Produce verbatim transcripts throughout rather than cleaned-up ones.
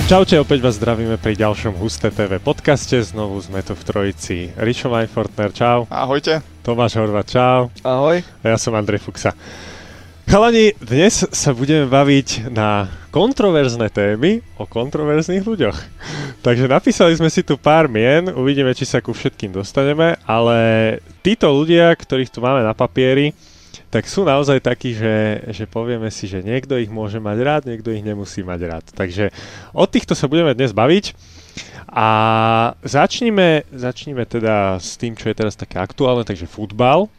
Čaute, opäť vás zdravíme pri ďalšom Husté té vé podcaste. Znovu sme tu v trojici. Rišo Weinfortner, čau. Ahojte. Tomáš Horvat, čau. Ahoj. A ja som Andrej Fuxa. Chalani, dnes sa budeme baviť na kontroverzné témy o kontroverzných ľuďoch. Takže napísali sme si tu pár mien, uvidíme, či sa ku všetkým dostaneme, ale títo ľudia, ktorých tu máme na papieri, tak sú naozaj takí, že, že povieme si, že niekto ich môže mať rád, niekto ich nemusí mať rád. Takže o týchto sa budeme dnes baviť a začnime, začnime teda s tým, čo je teraz také aktuálne, takže futbal.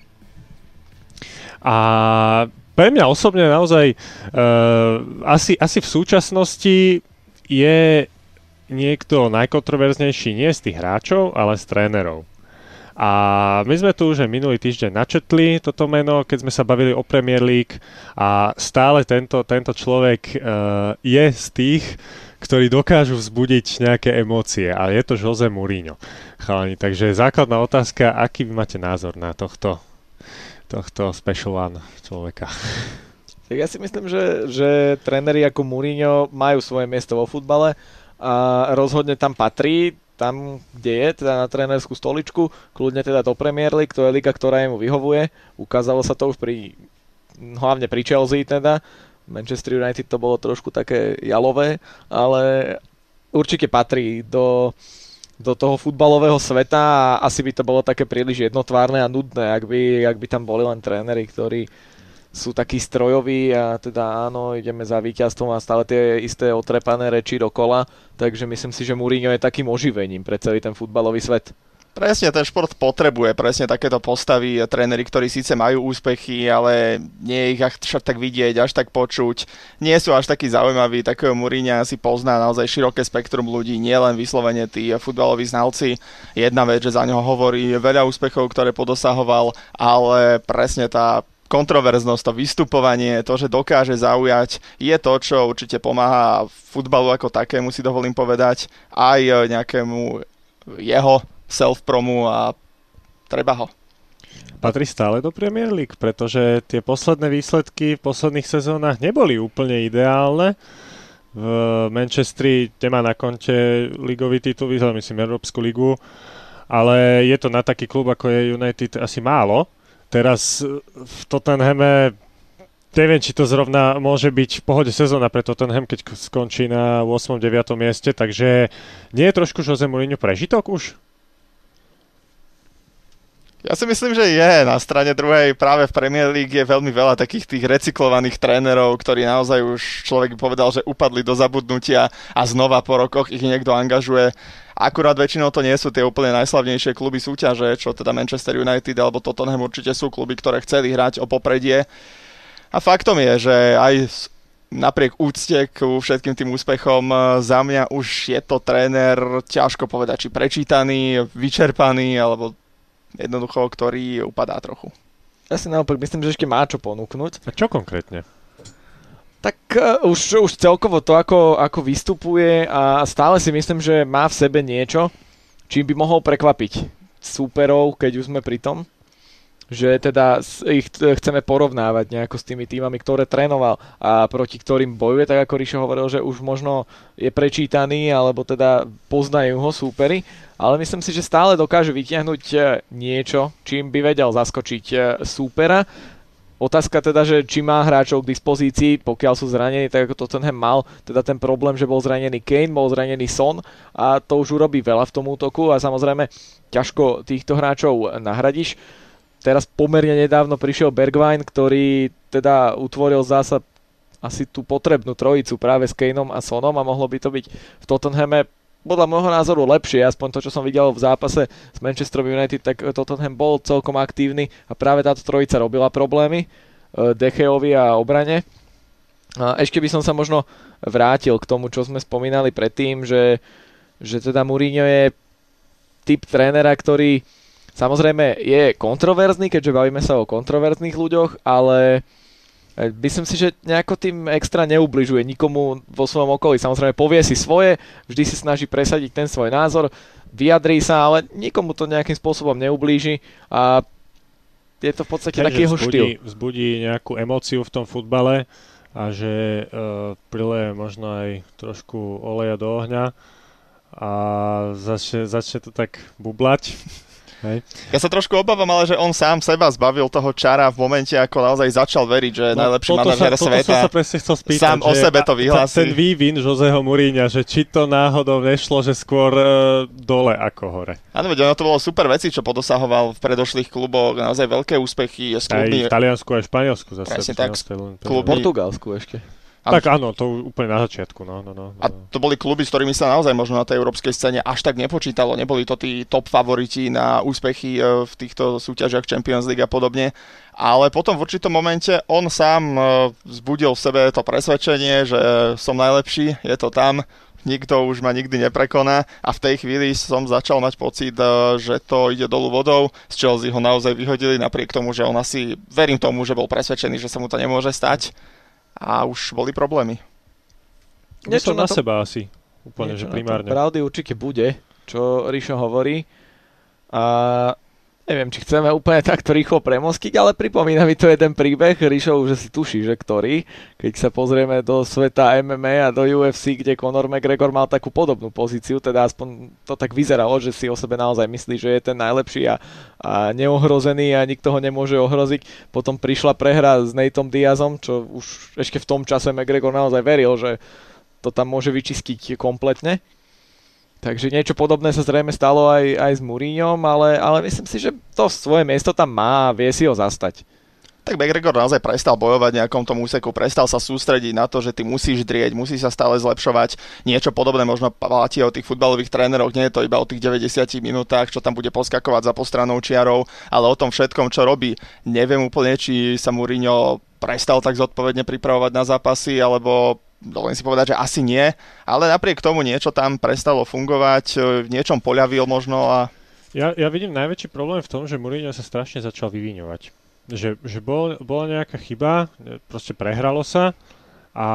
A pre mňa osobne naozaj uh, asi, asi v súčasnosti je niekto najkontroverznejší nie z tých hráčov, ale z trénerov. A my sme tu už minulý týždeň načetli toto meno, keď sme sa bavili o Premier League a stále tento, tento človek uh, je z tých, ktorí dokážu vzbudiť nejaké emócie a je to Jose Mourinho. Chalani, takže základná otázka, aký vy máte názor na tohto, tohto special one človeka? Tak ja si myslím, že, že tréneri ako Mourinho majú svoje miesto vo futbale a rozhodne tam patrí, tam, kde je, teda na trénerskú stoličku, kľudne teda do Premier League, to je liga, ktorá mu vyhovuje. Ukázalo sa to už pri, hlavne pri Chelsea teda. Manchester United to bolo trošku také jalové, ale určite patrí do, do toho futbalového sveta a asi by to bolo také príliš jednotvárne a nudné, ak by, ak by tam boli len tréneri, ktorí sú takí strojoví a teda áno, ideme za víťazstvom a stále tie isté otrepané reči dokola, takže myslím si, že Mourinho je takým oživením pre celý ten futbalový svet. Presne, ten šport potrebuje presne takéto postavy, tréneri, ktorí síce majú úspechy, ale nie je ich až tak vidieť, až tak počuť, nie sú až takí zaujímaví, takého Mourinha si pozná naozaj široké spektrum ľudí, nielen vyslovene tí futbaloví znalci. Jedna vec, že za neho hovorí veľa úspechov, ktoré podosahoval, ale presne tá kontroverznosť, to vystupovanie, to, že dokáže zaujať, je to, čo určite pomáha futbalu ako takému, si dovolím povedať, aj nejakému jeho self-promu a treba ho. Patrí stále do Premier League, pretože tie posledné výsledky v posledných sezónach neboli úplne ideálne. V Manchesteri nemá na konte ligový titul, vyhral myslím Európsku ligu, ale je to na taký klub, ako je United, asi málo. Teraz v Tottenhame, neviem, či to zrovna môže byť v pohode sezóna pre Tottenham, keď skončí na ôsmom deviatom mieste, takže nie je trošku Jose Mourinho prežitok už? Ja si myslím, že je. Na strane druhej práve v Premier League je veľmi veľa takých tých recyklovaných trénerov, ktorí naozaj už človek by povedal, že upadli do zabudnutia a znova po rokoch ich niekto angažuje. Akurát väčšinou to nie sú tie úplne najslavnejšie kluby súťaže, čo teda Manchester United alebo Tottenham určite sú kluby, ktoré chceli hrať o popredie. A faktom je, že aj napriek úcte k všetkým tým úspechom za mňa už je to tréner, ťažko povedať, či prečítaný, vyčerpaný, alebo jednoducho, ktorý upadá trochu. Ja si naopak myslím, že ešte má čo ponúknuť. A čo konkrétne? Tak uh, už, už celkovo to, ako, ako vystupuje a stále si myslím, že má v sebe niečo, čím by mohol prekvapiť súperov, keď už sme pri tom. Že teda ich chceme porovnávať nejako s tými týmami, ktoré trénoval a proti ktorým bojuje, tak ako Rišo hovoril, že už možno je prečítaný, alebo teda poznajú ho súperi, ale myslím si, že stále dokáže vytiahnuť niečo, čím by vedel zaskočiť súpera. Otázka teda, že či má hráčov k dispozícii, pokiaľ sú zranení, tak ako Tottenham mal, teda ten problém, že bol zranený Kane, bol zranený Son a to už urobí veľa v tom útoku a samozrejme ťažko týchto hráčov nahradíš. Teraz pomerne nedávno prišiel Bergwijn, ktorý teda utvoril zasa asi tú potrebnú trojicu práve s Kaneom a Sonom a mohlo by to byť v Tottenhame podľa môjho názoru lepšie, aspoň to, čo som videl v zápase s Manchesterom United, tak Tottenham bol celkom aktívny a práve táto trojica robila problémy De Geovi a obrane. A ešte by som sa možno vrátil k tomu, čo sme spomínali predtým, že, že teda Mourinho je typ trénera, ktorý samozrejme je kontroverzný, keďže bavíme sa o kontroverzných ľuďoch, ale myslím si, že nejako tým extra neubližuje nikomu vo svojom okolí. Samozrejme povie si svoje, vždy si snaží presadiť ten svoj názor, vyjadrí sa, ale nikomu to nejakým spôsobom neublíži a je to v podstate taký jeho štýl. Vzbudí nejakú emóciu v tom futbale, a že uh, prileje možno aj trošku oleja do ohňa a začne, začne to tak bublať. Hej. Ja sa trošku obávam, ale že on sám seba zbavil toho čara v momente, ako naozaj začal veriť, že no, najlepší manažér sveta. Toto sa presne chcel spýtať, sám o sebe to vyhlási. Ten vývin Joseho Mourinha, že či to náhodou nešlo, že skôr uh, dole ako hore. Áno, veď ono to bolo super veci, čo podosahoval v predošlých kluboch, naozaj veľké úspechy s klubmi. Aj v Taliansku, aj v Španielsku zase. Presne tak, v Portugalsku ešte. Tak áno, to úplne na začiatku. No, no, no, no. A to boli kluby, s ktorými sa naozaj možno na tej európskej scéne až tak nepočítalo. Neboli to tí top favoriti na úspechy v týchto súťažiach Champions League a podobne. Ale potom v určitom momente on sám vzbudil v sebe to presvedčenie, že som najlepší, je to tam, nikto už ma nikdy neprekoná. A v tej chvíli som začal mať pocit, že to ide dolu vodou. Z Chelsea ho naozaj vyhodili, napriek tomu, že on asi, verím tomu, že bol presvedčený, že sa mu to nemôže stať. A už boli problémy. Niečo na, na to... seba asi. Úplne, že primárne. Pravdy určite bude, čo Rišo hovorí. A neviem, či chceme úplne takto rýchlo premostiť, ale pripomína mi to jeden príbeh. Rišo už si tuší, že ktorý. Keď sa pozrieme do sveta em em á a do ú ef cé, kde Conor McGregor mal takú podobnú pozíciu, teda aspoň to tak vyzeralo, že si o sebe naozaj myslí, že je ten najlepší a, a neohrozený a nikto ho nemôže ohroziť. Potom prišla prehra s Nateom Diazom, čo už ešte v tom čase McGregor naozaj veril, že to tam môže vyčistiť kompletne. Takže niečo podobné sa zrejme stalo aj, aj s Mourinhom, ale, ale myslím si, že to svoje miesto tam má a vie si ho zastať. Tak McGregor naozaj prestal bojovať v nejakom tom úseku, prestal sa sústrediť na to, že ty musíš drieť, musíš sa stále zlepšovať. Niečo podobné možno platí o tých futbalových tréneroch, nie je to iba o tých deväťdesiatich minútach, čo tam bude poskakovať za postrannou čiarou, ale o tom všetkom, čo robí. Neviem úplne, či sa Mourinho prestal tak zodpovedne pripravovať na zápasy, alebo dovolím si povedať, že asi nie, ale napriek tomu niečo tam prestalo fungovať, v niečom poľavil možno a... Ja, ja vidím najväčší problém v tom, že Mourinho sa strašne začal vyviňovať. Že, že bol, bola nejaká chyba, proste prehralo sa a,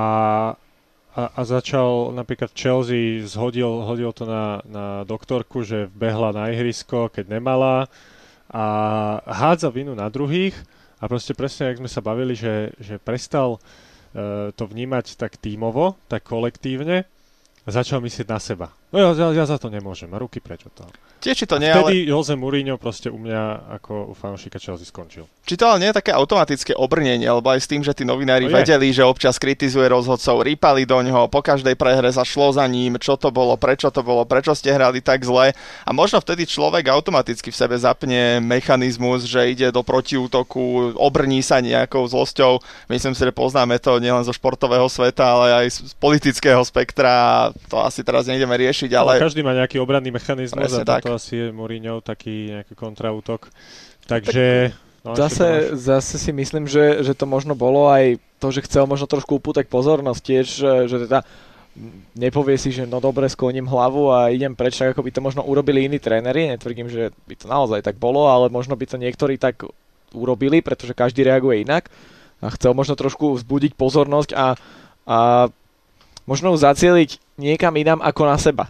a, a začal napríklad Chelsea, zhodil hodil to na, na doktorku, že vbehla na ihrisko, keď nemala a hádza vinu na druhých a proste presne, jak sme sa bavili, že, že prestal to vnímať tak tímovo, tak kolektívne a začal myslieť na seba. No ja, ja, ja za to nemôžem, a ruky preč od toho. Či to nie, vtedy ale... Jose Mourinho proste u mňa ako u fanúšika Chelsea skončil. Či to ale nie je také automatické obrnenie, lebo aj s tým, že tí novinári no vedeli, že občas kritizuje rozhodcov, rýpali do ňoho, po každej prehre sa šlo za ním, čo to bolo, prečo to bolo, prečo ste hrali tak zle. A možno vtedy človek automaticky v sebe zapne mechanizmus, že ide do protiútoku, obrní sa nejakou zlosťou. Myslím si, že poznáme to nielen zo športového sveta, ale aj z politického spektra. To asi teraz nejdeme riešiť, ale... No, každý má nejaký obranný mechanizmus a tak. To asi je Mourinho taký nejaký kontraútok. Takže... No, zase, zase si myslím, že, že to možno bolo aj to, že chcel možno trošku upútať pozornosť tiež, že, že teda nepovie si, že no dobre, skloním hlavu a idem preč, tak ako by to možno urobili iní tréneri. Netvrdím, že by to naozaj tak bolo, ale možno by to niektorí tak urobili, pretože každý reaguje inak a chcel možno trošku vzbudiť pozornosť a, a možno zacieliť niekam inám ako na seba.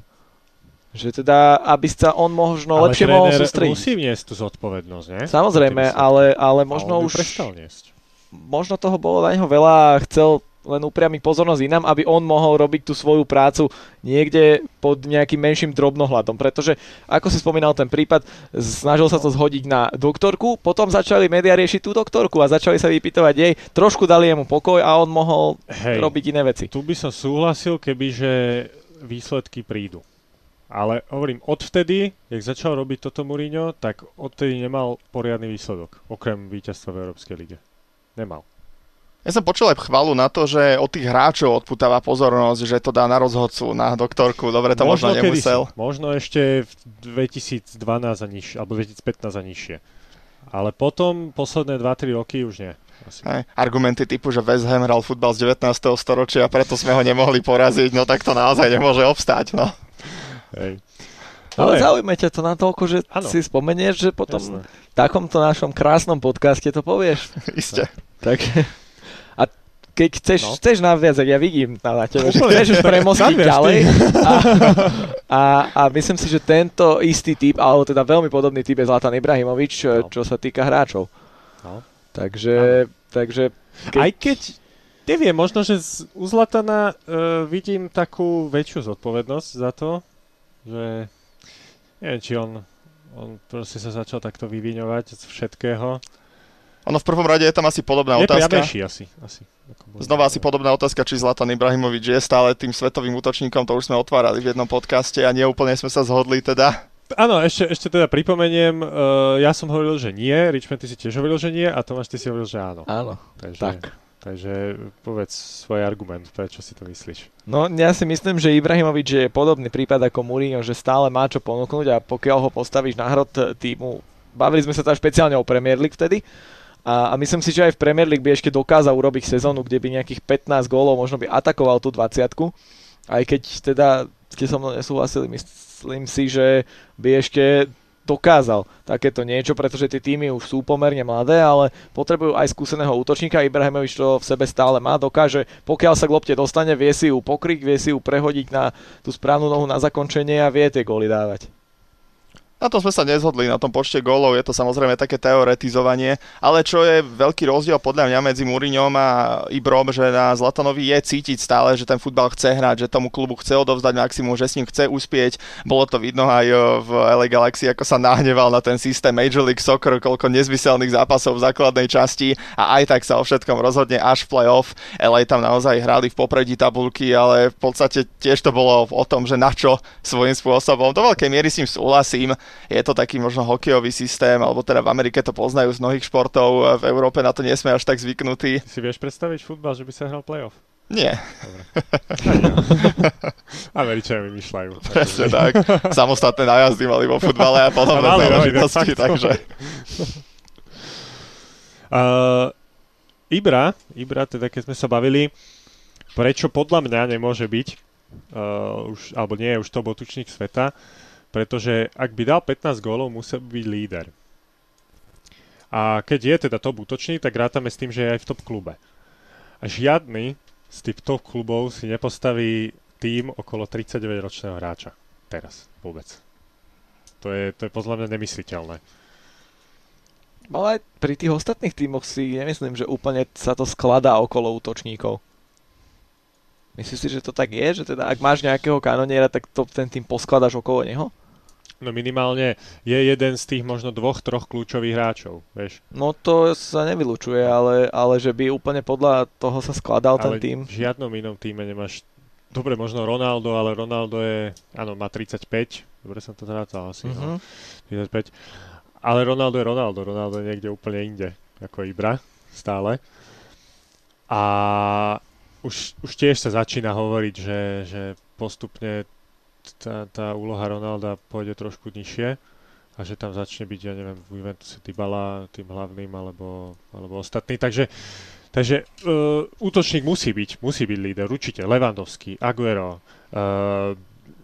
Že teda, aby sa on možno ale lepšie mohol sústrediť. Ale musí niesť tú zodpovednosť, nie? Samozrejme, ale, ale možno už... prestal niesť. Možno toho bolo na neho veľa a chcel len upriamiť pozornosť inám, aby on mohol robiť tú svoju prácu niekde pod nejakým menším drobnohľadom. Pretože, ako si spomínal ten prípad, snažil sa to zhodiť na doktorku, potom začali médiá riešiť tú doktorku a začali sa vypytovať jej, trošku dali jemu pokoj a on mohol Hej, robiť iné veci. Tu by som súhlasil, kebyže výsledky prídu. Ale hovorím, odvtedy, jak začal robiť toto Mourinho, tak odtedy nemal poriadny výsledok, okrem víťazstva v Európskej lige. Nemal. Ja som počul aj chvalu na to, že od tých hráčov odputáva pozornosť, že to dá na rozhodcu, na doktorku. Dobre, to možno, možno nemusel. Si, možno ešte v dvetisícdvanásť a nižšie, alebo dvetisícpätnásť a nižšie. Ale potom posledné dva tri roky už nie. Aj, argumenty typu, že West Ham hral futbal z devätnásteho storočia, preto sme ho nemohli poraziť, no tak to naozaj nemôže obstáť, no. Hej. Ale, ale zaujíma ťa to natoľko, že ano. Si spomenieš, že potom Jasné. v takomto našom krásnom podcaste to povieš. Isté. No. Tak, a keď chceš, no. chceš naviazať, ja vidím na tebe, že chceš už premostiť ďalej. A, a, a myslím si, že tento istý typ, alebo teda veľmi podobný typ je Zlatan Ibrahimovič, čo, no. čo sa týka hráčov. No. Takže, takže keď... Aj keď Neviem, možno, že z, u Zlatana uh, vidím takú väčšiu zodpovednosť za to, že neviem, či on, on proste sa začal takto vyviňovať z všetkého. Ono v prvom rade je tam asi podobná je otázka. Je asi. asi Znova asi podobná otázka, či Zlatan Ibrahimovič je stále tým svetovým útočníkom, to už sme otvárali v jednom podcaste a neúplne sme sa zhodli teda. Áno, ešte, ešte teda pripomeniem, uh, ja som hovoril, že nie, Richmond, ty si tiež hovoril, že nie a Tomáš, ty si hovoril, že áno. Áno, takže, tak. Takže povedz svoj argument, prečo si to myslíš. No, ja si myslím, že Ibrahimovič je podobný prípad ako Mourinho, že stále má čo ponúknuť a pokiaľ ho postavíš na hrot týmu, bavili sme sa tam špeciálne o Premier League vtedy a, a myslím si, že aj v Premier League by ešte dokázal urobiť sezónu, kde by nejakých pätnásť gólov, možno by atakoval tú dvadsiatku, aj keď teda ste so mnou nesúhlasili, myslím si, že by ešte dokázal takéto niečo, pretože tie týmy už sú pomerne mladé, ale potrebujú aj skúseného útočníka. Ibrahimovič to v sebe stále má, dokáže, pokiaľ sa k lopte dostane, vie si ju pokryť, vie si ju prehodiť na tú správnu nohu na zakončenie a vie tie góly dávať. Na tom sme sa nezhodli, na tom počte gólov, je to samozrejme také teoretizovanie, ale čo je veľký rozdiel podľa mňa medzi Mourinhom a Ibrom, že na Zlatanovi je cítiť stále, že ten futbal chce hrať, že tomu klubu chce odovzdať maximum, že s ním chce uspieť. Bolo to vidno aj v el ej Galaxy, ako sa nahneval na ten systém Major League Soccer, koľko nezmyselných zápasov v základnej časti a aj tak sa o všetkom rozhodne až v play-off. el ej tam naozaj hrali v popredí tabulky, ale v podstate tiež to bolo o tom, že na čo svojím spôsobom. Do veľkej miery s ním súhlasím. Je to taký možno hokejový systém, alebo teda v Amerike to poznajú z mnohých športov, v Európe na to nie sme až tak zvyknutí. Si vieš predstaviť futbal, že by sa hral play-off? Nie. Američania vymýšľajú. Presne tak. Samostatné nájazdy mali vo futbale a podobné záležitosti, takže... Uh, Ibra, Ibra, teda keď sme sa bavili, prečo podľa mňa nemôže byť, uh, už, alebo nie je už top útočník sveta, pretože ak by dal pätnásť gólov, musel byť líder. A keď je teda top útočník, tak rátame s tým, že je aj v top klube. A žiadny z tých top klubov si nepostaví tým okolo tridsaťdeväťročného hráča. Teraz vôbec. To je, to je podľa mňa nemysliteľné. Ale aj pri tých ostatných tímoch si nemyslím, že úplne sa to skladá okolo útočníkov. Myslíš si, že to tak je? Že teda ak máš nejakého kanoniera, tak to ten tým poskladaš okolo neho? No minimálne je jeden z tých možno dvoch, troch kľúčových hráčov, vieš. No to sa nevylučuje, ale, ale že by úplne podľa toho sa skladal ale ten tým. V žiadnom inom týme nemáš... Dobre, možno Ronaldo, ale Ronaldo je... Áno, má tridsaťpäť. Dobre som to zrátal asi. Mm-hmm. No. tridsaťpäť. Ale Ronaldo je Ronaldo. Ronaldo je niekde úplne inde. Ako Ibra. Stále. A už, už tiež sa začína hovoriť, že, že postupne tá, tá úloha Ronalda pôjde trošku nižšie a že tam začne byť, ja neviem, v Juventuse Dybala tým hlavným alebo, alebo ostatný. Takže, takže uh, útočník musí byť, musí byť líder, určite. Lewandowski, Aguero, uh,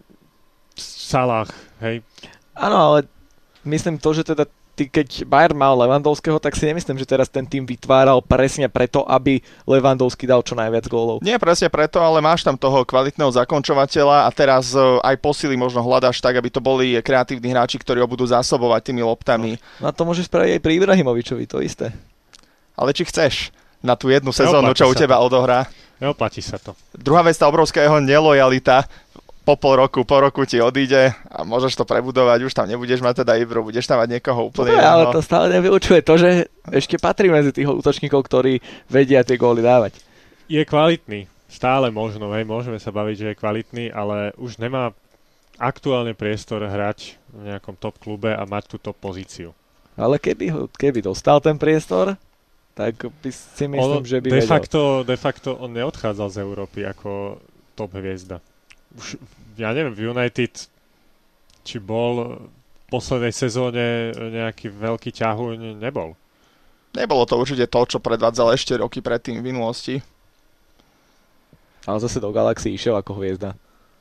Salah, hej. Áno, ale myslím to, že teda ty, keď Bayern mal Lewandowského, tak si nemyslím, že teraz ten tým vytváral presne preto, aby Lewandowski dal čo najviac gólov. Nie presne preto, ale máš tam toho kvalitného zakončovateľa a teraz aj posily možno hľadaš tak, aby to boli kreatívni hráči, ktorí ho budú zásobovať tými loptami. No, no to môžeš spraviť aj pri Ibrahimovičovi, to isté. Ale či chceš na tú jednu sezónu, čo u teba to. odohrá? Neoplatí sa to. Druhá vec, tá obrovská jeho nelojalita. Po pol roku, po roku ti odíde a môžeš to prebudovať, už tam nebudeš mať teda Ibru, budeš tam mať niekoho úplne iného. Ale to stále nevylučuje to, že ešte patrí medzi tých útočníkov, ktorí vedia tie góly dávať. Je kvalitný, stále možno, hej, môžeme sa baviť, že je kvalitný, ale už nemá aktuálne priestor hrať v nejakom top klube a mať tú top pozíciu. Ale keby, ho, keby dostal ten priestor, tak by si myslím, on, že by de vedel. facto, de facto on neodchádzal z Európy ako top hviezda. Už, ja neviem, v United či bol v poslednej sezóne nejaký veľký ťahuň, nebol. Nebolo to určite to, čo predvádzal ešte roky predtým v minulosti. Ale zase do Galaxy išiel ako hviezda.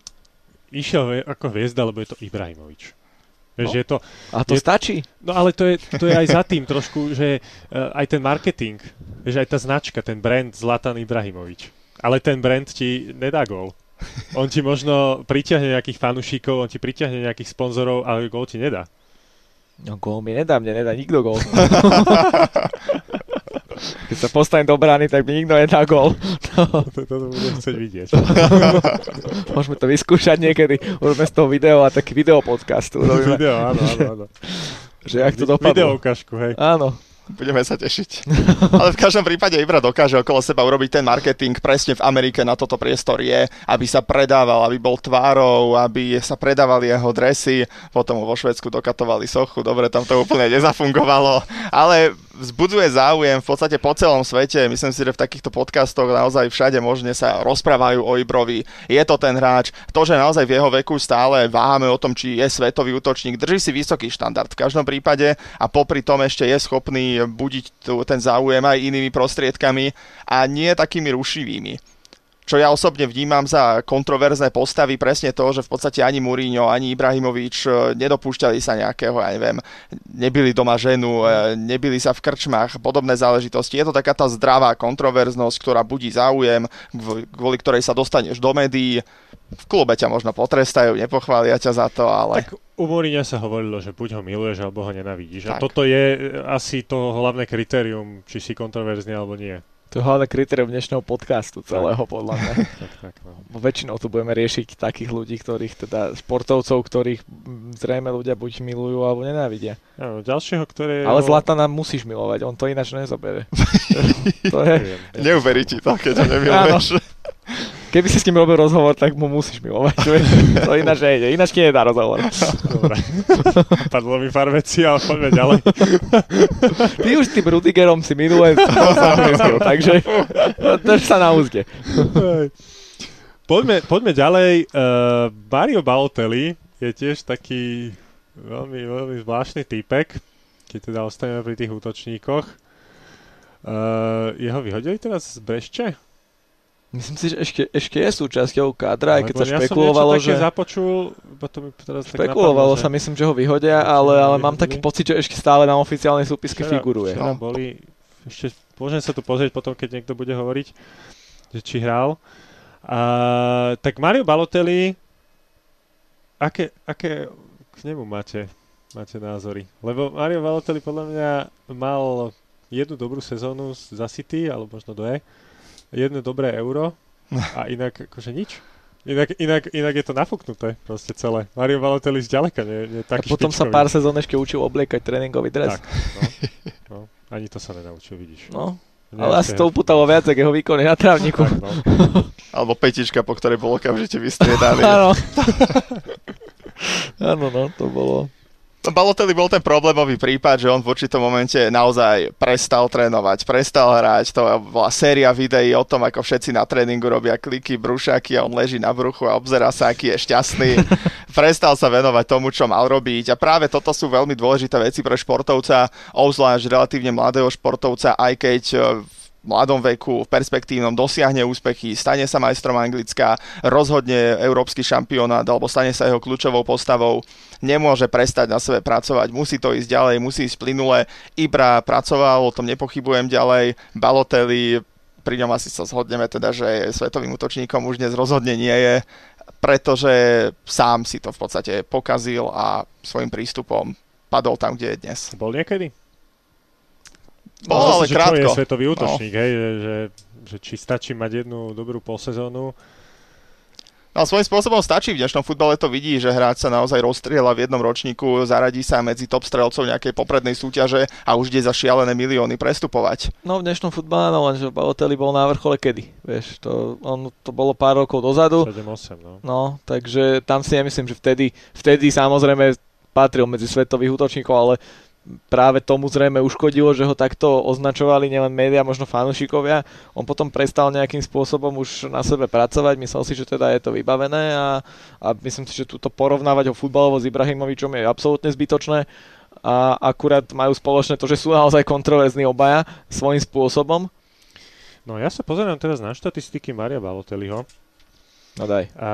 Išiel ako hviezda, lebo je to Ibrahimovič. Vieš, no. je to, a to je, stačí? No ale to je, to je aj za tým trošku, že uh, aj ten marketing, vieš, aj tá značka, ten brand Zlatan Ibrahimovič. Ale ten brand ti nedá gól. On ti možno pritiahne nejakých fanúšikov, on ti pritiahne nejakých sponzorov, ale gól ti nedá. No gól mi nedá, mne nedá nikto gól. Keď sa postavím do brány, tak mi nikto nedá gól. No. Toto budem chcieť vidieť. Môžeme to vyskúšať niekedy. Urobíme z toho video a taký video podcastu. Video, áno, áno, áno. Že jak to dopadlo. Video ukážku, hej. Áno. Budeme sa tešiť. Ale v každom prípade Ibra dokáže okolo seba urobiť ten marketing. Presne v Amerike na toto priestor je, aby sa predával, aby bol tvárou, aby sa predávali jeho dresy. Potom vo Švédsku dokatovali sochu. Dobre, tam to úplne nezafungovalo. Ale vzbudzuje záujem v podstate po celom svete. Myslím si, že v takýchto podcastoch naozaj všade možne sa rozprávajú o Ibrovi. Je to ten hráč. To, že naozaj v jeho veku stále váhame o tom, či je svetový útočník, drží si vysoký štandard v každom prípade a popri tom ešte je schopný budiť tu, ten záujem aj inými prostriedkami a nie takými rušivými. Čo ja osobne vnímam za kontroverzné postavy, presne to, že v podstate ani Mourinho, ani Ibrahimovič nedopúšťali sa nejakého, ja neviem, nebili doma ženu, nebili sa v krčmách, podobné záležitosti. Je to taká tá zdravá kontroverznosť, ktorá budí záujem, kvôli ktorej sa dostaneš do médií. V klube ťa možno potrestajú, nepochvália ťa za to, ale... Tak u Mourinha sa hovorilo, že buď ho miluješ, alebo ho nenavidíš. Tak. A toto je asi to hlavné kritérium, či si kontroverzný, alebo nie. To je hlavné kritérium dnešného podcastu celého, podľa mňa. Tak, tak, no. Väčšinou tu budeme riešiť takých ľudí, ktorých teda športovcov, ktorých zrejme ľudia buď milujú, alebo nenávidia. Áno, ďalšieho, ktoré... Ale Zlatana musíš milovať, on to ináč nezobere. To je... Neuverí ti to, keď ho nemiluješ. Keby si s ním robil rozhovor, tak mu musíš milovať. To ináč nejde, ináč ti nedá rozhovor. Dobre. Padlo mi pár vecí, ale poďme ďalej. Ty už s tým Rudigerom si minule zamestnil, takže drž sa na úzde. Poďme, poďme ďalej. Uh, Mario Balotelli je tiež taký veľmi, veľmi zvláštny týpek, keď teda ostaneme pri tých útočníkoch. Uh, jeho vyhodili teraz z Brešče? Myslím si, že ešte, ešte je súčasťou kádra, aj keď Lebo sa ja špekulovalo, že... že... započul, to mi teraz špekulovalo tak napadlo, sa, že... myslím, že ho vyhodia, ale, ale mám taký pocit, že ešte stále na oficiálnej súpiske včera, figuruje. Včera boli, ešte môžem sa tu pozrieť potom, keď niekto bude hovoriť, že či hral. A, tak Mario Balotelli, aké, aké k nemu máte, máte názory? Lebo Mario Balotelli podľa mňa mal jednu dobrú sezónu za City, alebo možno dve, jedno dobré euro a inak akože nič. Inak, inak, inak je to nafúknuté proste celé. Mario Balotelli zďaleka nie, nie taký A potom špičkový. sa pár sezón ešte učil obliekať tréningový dres. Tak, no, no. Ani to sa nenaučil, vidíš. No, Nie, ale asi to upútalo viac, ako jeho výkony na trávniku. Tak, no. Alebo petička, po ktorej bol okamžite vystriedaný. Áno. Áno, no, to bolo... Balotelli bol ten problémový prípad, že on v určitom momente naozaj prestal trénovať, prestal hrať. To bola séria videí o tom, ako všetci na tréningu robia kliky, brúšaky a on leží na bruchu a obzerá sa, aký je šťastný. Prestal sa venovať tomu, čo mal robiť. A práve toto sú veľmi dôležité veci pre športovca, obzvlášť relatívne mladého športovca, aj keď v mladom veku, v perspektívnom dosiahne úspechy, stane sa majstrom Anglicka, rozhodne európsky šampionát alebo stane sa jeho kľúčovou postavou, nemôže prestať na sebe pracovať, musí to ísť ďalej, musí ísť plynule. Ibra pracoval, o tom nepochybujem ďalej, Balotelli, pri ňom asi sa zhodneme teda, že svetovým útočníkom už dnes rozhodne nie je, pretože sám si to v podstate pokazil a svojim prístupom padol tam, kde je dnes. Bol niekedy? Bol, no, ale že krátko. Čo je svetový útočník, no. hej, že, že, že či stačí mať jednu dobrú polsezónu. No svojím spôsobom stačí, v dnešnom futbale to vidí, že hráč sa naozaj rozstrieľa v jednom ročníku, zaradí sa medzi top strelcov nejakej poprednej súťaže a už ide za šialené milióny prestupovať. No v dnešnom futbale, no lenže Balotelli bol na vrchole kedy, vieš, to, on, to bolo pár rokov dozadu. sedem osem, no. No, takže tam si nemyslím, že vtedy, vtedy samozrejme patril medzi svetových útočníkov, ale práve tomu zrejme uškodilo, že ho takto označovali nielen médiá, možno fanúšikovia. On potom prestal nejakým spôsobom už na sebe pracovať, myslel si, že teda je to vybavené a, a myslím si, že túto porovnávať ho futbalovo s Ibrahimovičom je absolútne zbytočné a akurát majú spoločné to, že sú naozaj kontroverzní obaja svojím spôsobom. No ja sa pozerám teraz na štatistiky Maria Balotelliho. No daj. A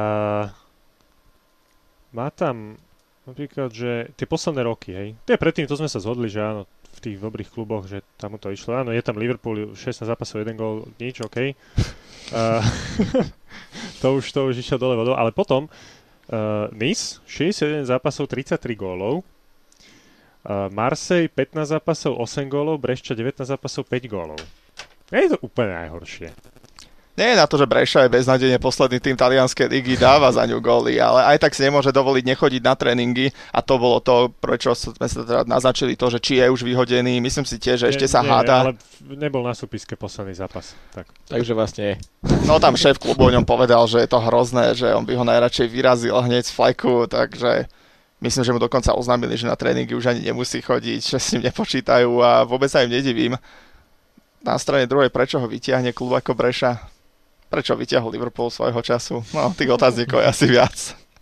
má tam napríklad, že tie posledné roky, hej. To je predtým, to sme sa zhodli, že áno, v tých dobrých kluboch, že tam mu to išlo. Áno, je tam Liverpool, šestnásť zápasov, jeden gól, nič, okej. Okay. Uh, to, už, to už išiel dole vodou, ale potom uh, Nice, šesťdesiatjeden zápasov, tridsaťtri gólov. Uh, Marseille pätnásť zápasov, osem gólov, Brescia devätnásť zápasov, päť gólov. Nie je to úplne najhoršie. Nie je na to, že Breša je beznádejne posledný tým talianskej ligy, dáva za ňu góly, ale aj tak si nemôže dovoliť nechodiť na tréningy a to bolo to, prečo sme sa teda naznačili to, že či je už vyhodený. Myslím si tiež, že ešte sa nie, hádá. Ale nebol na súpiske posledný zápas. Tak. Takže vlastne je. No tam šéf klubu o ňom povedal, že je to hrozné, že on by ho najradšej vyrazil hneď z flajku, takže myslím, že mu dokonca oznámili, že na tréningy už ani nemusí chodiť, že s ním nepočítajú a vôbec sa im nedivím. Na strane druhej, prečo ho vytiahne klub ako Breša? Prečo vyťahol Liverpool svojho času? No, tých otáznikov je asi viac.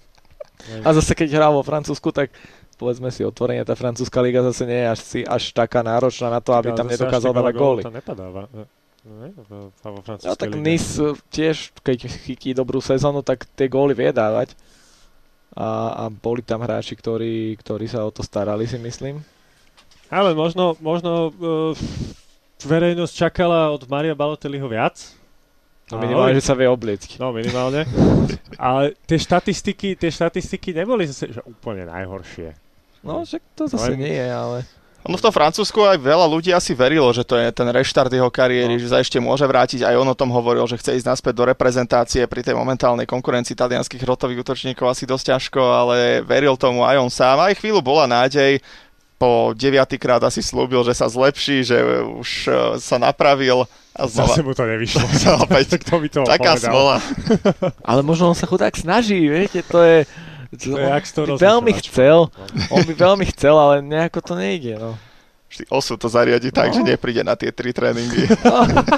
A zase keď hral vo Francúzsku, tak povedzme si otvorene, tá francúzska liga zase nie je až, si, až taká náročná na to, aby ja, tam nedokázal dávať góly. To nepadáva. Ne, vo, vo no tak Nice tiež, keď chytí dobrú sezónu, tak tie góly vie dávať. A, a boli tam hráči, ktorí, ktorí sa o to starali, si myslím. Ale možno, možno uh, verejnosť čakala od Maria Balotelliho viac. No minimálne, že sa vie obliecť. No minimálne. Ale tie štatistiky, tie štatistiky neboli zase že úplne najhoršie. No však to zase no, nie je, ale... Ono v tom Francúzsku aj veľa ľudí asi verilo, že to je ten reštart jeho kariéry, no. Že sa ešte môže vrátiť. Aj on o tom hovoril, že chce ísť naspäť do reprezentácie pri tej momentálnej konkurencii talianskych rotových útočníkov asi dosť ťažko, ale veril tomu aj on sám. Aj chvíľu bola nádej. Po deviatýkrát asi slúbil, že sa zlepší, že už sa napravil. A znova... Zase mu to nevyšlo. Kto by to taká povedal? Smola. Ale možno on sa chudák snaží, viete, to je... To je jak by veľmi chcel, on by veľmi chcel, ale nejako to nejde, no. Vždy osud to zariadi tak, no. Že nepríde na tie tri tréningy. No.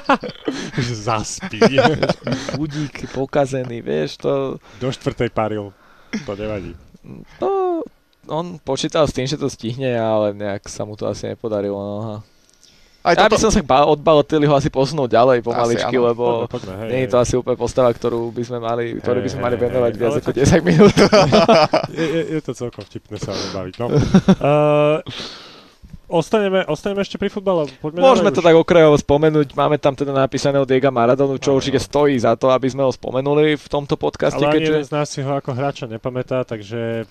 Zaspí. Budík pokazený, vieš, to... Do štvrtej paril, to nevadí. No, on počítal s tým, že to stihne, ale nejak sa mu to asi nepodarilo, no. Aj ja toto... by som sa od Balotelliho asi posunul ďalej pomaličky, asi, lebo poďme, poďme, hej, nie je to hej. Asi úplne postava, ktorú by sme mali, ktorú by sme hej, mali venovať hej, viac ako tak... desať minút. je, je, je to celkom vtipné sa baviť. No. Uh, ostaneme, ostaneme ešte pri futbale? Poďme Môžeme to už. Tak okrajovo spomenúť. Máme tam teda napísaného Diega Maradonu, čo no, určite no. Stojí za to, aby sme ho spomenuli v tomto podcaste. Ale ani keďže... jeden z nás si ho ako hráča nepamätá, takže...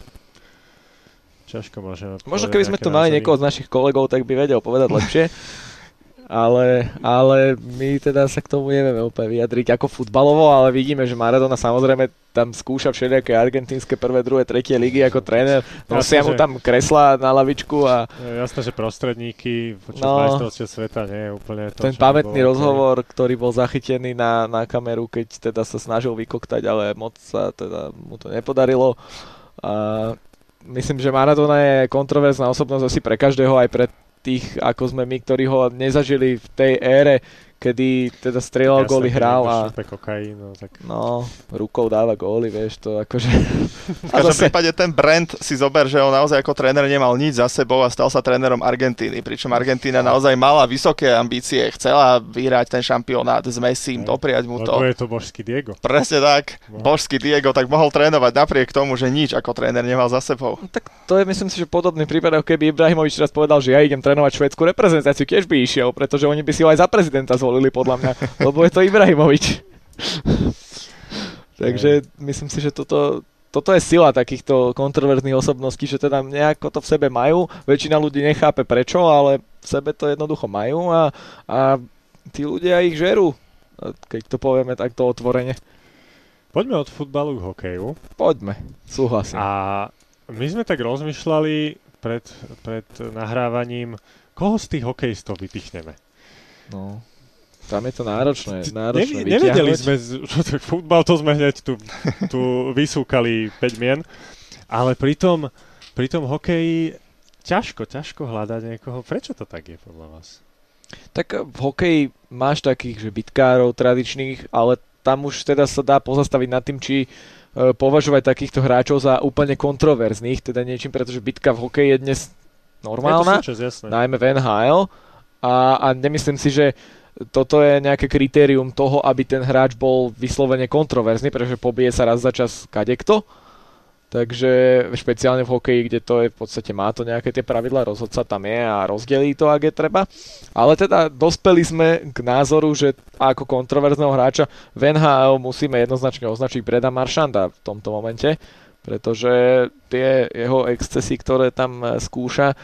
Ťažko môžeme... Možno keby sme tu mali niekoho z našich kolegov, tak by vedel povedať lepšie. Ale, ale my teda sa k tomu nevieme úplne vyjadriť ako futbalovo, ale vidíme, že Maradona samozrejme tam skúša všelijaké argentínske prvé, druhé, tretie ligy ako tréner. Nosia mu tam kreslá na lavičku a... Jasné, že prostredníky počas no, majstrovstiev sveta nie je úplne to, ten pamätný rozhovor, ktorý bol zachytený na, na kameru, keď teda sa snažil vykoktať, ale moc sa teda mu to nepodarilo. A myslím, že Maradona je kontroverzná osobnosť asi pre každého, aj pre tých, ako sme my, ktorí ho nezažili v tej ére, kedy teda strieľal Jasne, góly, hral a... kokain, no, tak... no, rukou dáva góly, vieš, to akože... V každom zase... prípade ten Brand si zober, že on naozaj ako tréner nemal nič za sebou a stal sa trénerom Argentíny, pričom Argentína naozaj mala vysoké ambície, chcela vyhrať ten šampionát s Messim, no, dopriať mu to. Lebo je to božský Diego. Presne tak, no. Božský Diego, tak mohol trénovať napriek tomu, že nič ako tréner nemal za sebou. No, tak to je, myslím si, že podobný prípad, ako keby Ibrahimovič raz povedal, že ja idem trénovať švédsku reprezentáciu, tiež by išiel, pretože oni by si ho aj za prezidenta zvolili podľa mňa, lebo je to Ibrahimovič. Takže myslím si, že toto, toto je sila takýchto kontroverzných osobností, že teda nejako to v sebe majú. Väčšina ľudí nechápe prečo, ale v sebe to jednoducho majú a, a tí ľudia ich žerú, keď to povieme takto otvorene. Poďme od futbalu k hokeju. Poďme, súhlasím. A my sme tak rozmýšľali pred, pred nahrávaním, koho z tých hokejistov vypichneme. No, tam je to náročné, náročné ne, Nevedeli sme, že to futbal, to sme hneď tu, tu vysúkali päť mien, ale pri tom, pri tom hokeji ťažko, ťažko hľadať niekoho. Prečo to tak je podľa vás? Tak v hokeji máš takých, že bitkárov tradičných, ale tam už teda sa dá pozastaviť nad tým, či uh, považovať takýchto hráčov za úplne kontroverzných, teda niečím, pretože bitka v hokeji je dnes normálna, je to súčasť, najmä v en há el a, a nemyslím si, že toto je nejaké kritérium toho, aby ten hráč bol vyslovene kontroverzný, pretože pobije sa raz za čas kadekto. Takže špeciálne v hokeji, kde to je v podstate má to nejaké tie pravidlá, rozhodca tam je a rozdelí to, ak je treba. Ale teda dospeli sme k názoru, že ako kontroverzného hráča v en há el musíme jednoznačne označiť Brada Marchanda v tomto momente, pretože tie jeho excesy, ktoré tam skúša,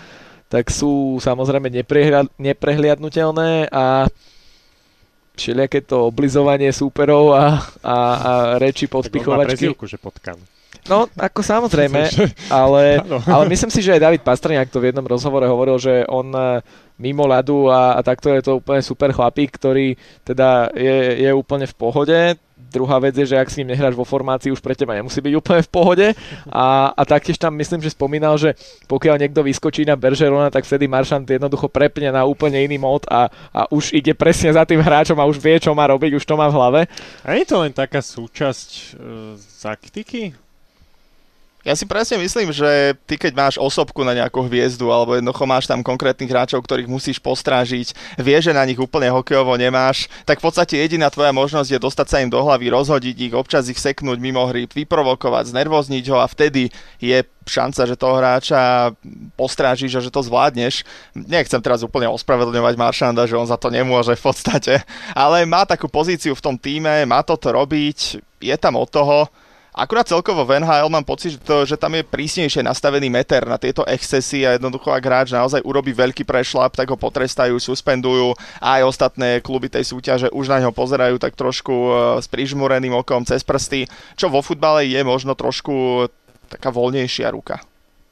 tak sú samozrejme neprehľad, neprehliadnutelné a všelijaké to oblizovanie súperov a, a, a reči podpichovačky. Tak on má prezývku, že potkan. No, ako samozrejme, ale, ale myslím si, že aj David Pastrňák to v jednom rozhovore hovoril, že on mimo ľadu a, a takto je to úplne super chlapík, ktorý teda je, je úplne v pohode. Druhá vec je, že ak s ním nehráš vo formácii, už pre teba nemusí byť úplne v pohode. A, a taktiež tam myslím, že spomínal, že pokiaľ niekto vyskočí na Bergerona, tak vtedy Marchand jednoducho prepne na úplne iný mód a, a už ide presne za tým hráčom a už vie, čo má robiť, už to má v hlave. A je to len taká súčasť e, taktiky? Ja si presne myslím, že ty keď máš osobku na nejakú hviezdu alebo jednoducho máš tam konkrétnych hráčov, ktorých musíš postrážiť, vieš, že na nich úplne hokejovo nemáš, tak v podstate jediná tvoja možnosť je dostať sa im do hlavy, rozhodiť ich, občas ich seknúť mimo hry, vyprovokovať, znervozniť ho a vtedy je šanca, že toho hráča postrážiš a že to zvládneš. Nechcem teraz úplne ospravedlňovať Marchanda, že on za to nemôže v podstate, ale má takú pozíciu v tom tíme, má toto robiť, je tam od toho. Akurát celkovo v en há el mám pocit, že, to, že tam je prísnejšie nastavený meter na tieto excesy a jednoducho ak hráč naozaj urobí veľký prešlap, tak ho potrestajú, suspendujú a aj ostatné kluby tej súťaže už na ňo pozerajú tak trošku s prižmúreným okom cez prsty, čo vo futbale je možno trošku taká voľnejšia ruka.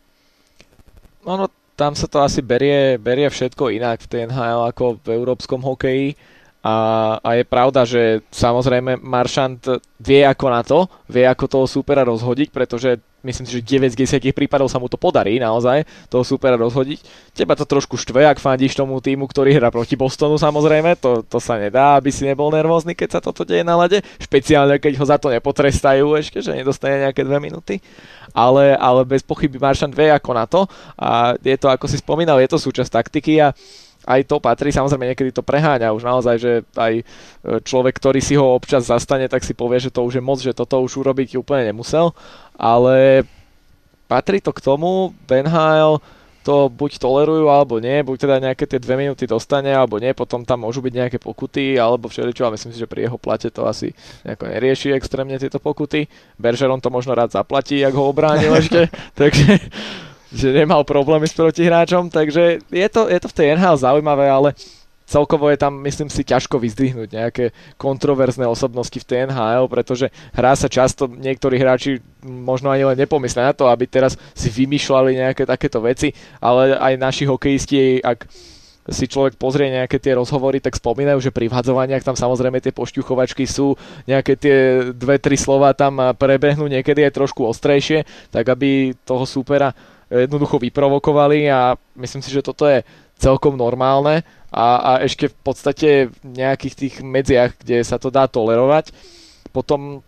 Ono, tam sa to asi berie, berie všetko inak v té en há el ako v európskom hokeji. A, a je pravda, že samozrejme Marchand vie ako na to, vie ako toho súpera rozhodiť, pretože myslím si, že deväť z desiatich prípadov sa mu to podarí naozaj toho súpera rozhodiť. Teba to trošku štve, ak fandíš tomu týmu, ktorý hrá proti Bostonu, samozrejme, to, to sa nedá, aby si nebol nervózny, keď sa toto deje na lade, špeciálne keď ho za to nepotrestajú ešte, že nedostane nejaké dve minúty. Ale, ale bez pochyby Marchand vie ako na to a je to, ako si spomínal, je to súčasť taktiky a aj to patrí, samozrejme niekedy to preháňa už naozaj, že aj človek, ktorý si ho občas zastane, tak si povie, že to už je moc, že toto už urobiť úplne nemusel, ale patrí to k tomu, en há el to buď tolerujú, alebo nie, buď teda nejaké tie dve minúty dostane, alebo nie, potom tam môžu byť nejaké pokuty, alebo všeličo, a myslím si, že pri jeho plate to asi nejako nerieši extrémne tieto pokuty. Bergeron to možno rád zaplatí, ak ho obránil ešte, takže že nemal problémy s protihráčom, takže je to, je to v tej en há el zaujímavé, ale celkovo je tam, myslím si, ťažko vyzdvihnúť nejaké kontroverzné osobnosti v té en há el, pretože hrá sa často, niektorí hráči možno ani len nepomyslia na to, aby teraz si vymýšľali nejaké takéto veci, ale aj naši hokejisti, ak si človek pozrie nejaké tie rozhovory, tak spomínajú, že pri vhadzovaniach tam samozrejme tie pošťuchovačky sú, nejaké tie dve, tri slova tam prebehnú, niekedy aj trošku ostrejšie, tak aby toho súpera jednoducho vyprovokovali a myslím si, že toto je celkom normálne a, a ešte v podstate v nejakých tých medziach, kde sa to dá tolerovať. Potom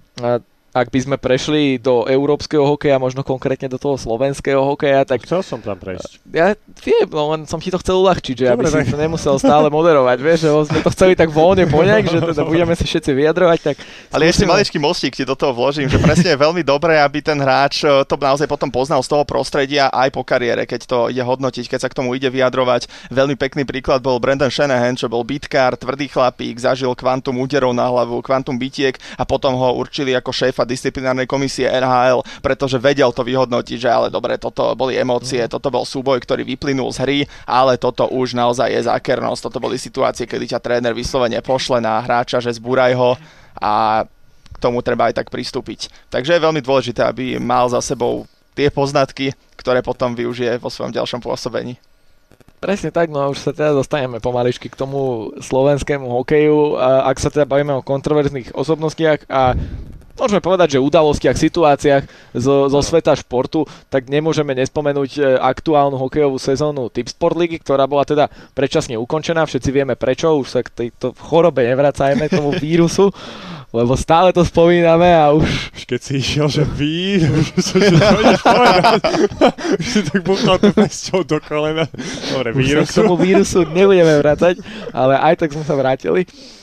ak by sme prešli do európskeho hokeja, možno konkrétne do toho slovenského hokeja, tak... Chcel som tam prejsť. Ja viem, no len som ti to chcel uľahčiť, že dobre, aby si to nemusel stále moderovať, vieš, že sme to chceli tak voľne poňať, že teda budeme si všetci vyjadrovať, tak... Ale ešte maličký mostík ti do toho vložím, že presne je veľmi dobré, aby ten hráč to naozaj potom poznal z toho prostredia aj po kariére, keď to ide hodnotiť, keď sa k tomu ide vyjadrovať. Veľmi pekný príklad bol Brendan Shanahan, čo bol bitkár, tvrdý chlapík, zažil kvantum úderov na hlavu, kvantum bitiek a potom ho určili ako šéfa disciplinárnej komisie en há el, pretože vedel to vyhodnotiť, že ale dobre, toto boli emócie, mm. toto bol súboj, ktorý vyplynul z hry, ale toto už naozaj je zákernosť, toto boli situácie, kedy ťa tréner vyslovene pošle na hráča, že zbúraj ho a k tomu treba aj tak pristúpiť. Takže je veľmi dôležité, aby mal za sebou tie poznatky, ktoré potom využije vo svojom ďalšom pôsobení. Presne tak, no a už sa teda dostaneme pomaličky k tomu slovenskému hokeju. A ak sa teda bavíme o kontroverzných osobnostiach a môžeme povedať, že udalostiach, situáciách zo, zo sveta športu, tak nemôžeme nespomenúť aktuálnu hokejovú sezónu Tipsport ligy, ktorá bola teda predčasne ukončená. Všetci vieme prečo, už sa k tejto chorobe nevracajme, k tomu vírusu, lebo stále to spomíname a už... Keď si išiel, že vírus, že to ideš povedať, už si tak buchal tú pesťou do kolena. Dobre, vírusu. Už sa k tomu vírusu nebudeme vracať, ale aj tak sme sa vrátili.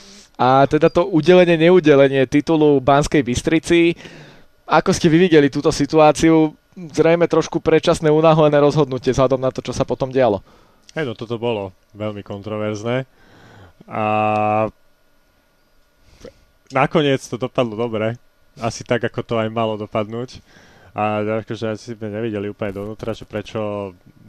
A teda to udelenie, neudelenie titulu Banskej Bystrici, ako ste vy videli túto situáciu, zrejme trošku predčasné unáhlené rozhodnutie vzhľadom na to, čo sa potom dialo. Hej, no toto bolo veľmi kontroverzné a nakoniec to dopadlo dobre, asi tak, ako to aj malo dopadnúť. A akože asi sme nevideli úplne dovnútra, že prečo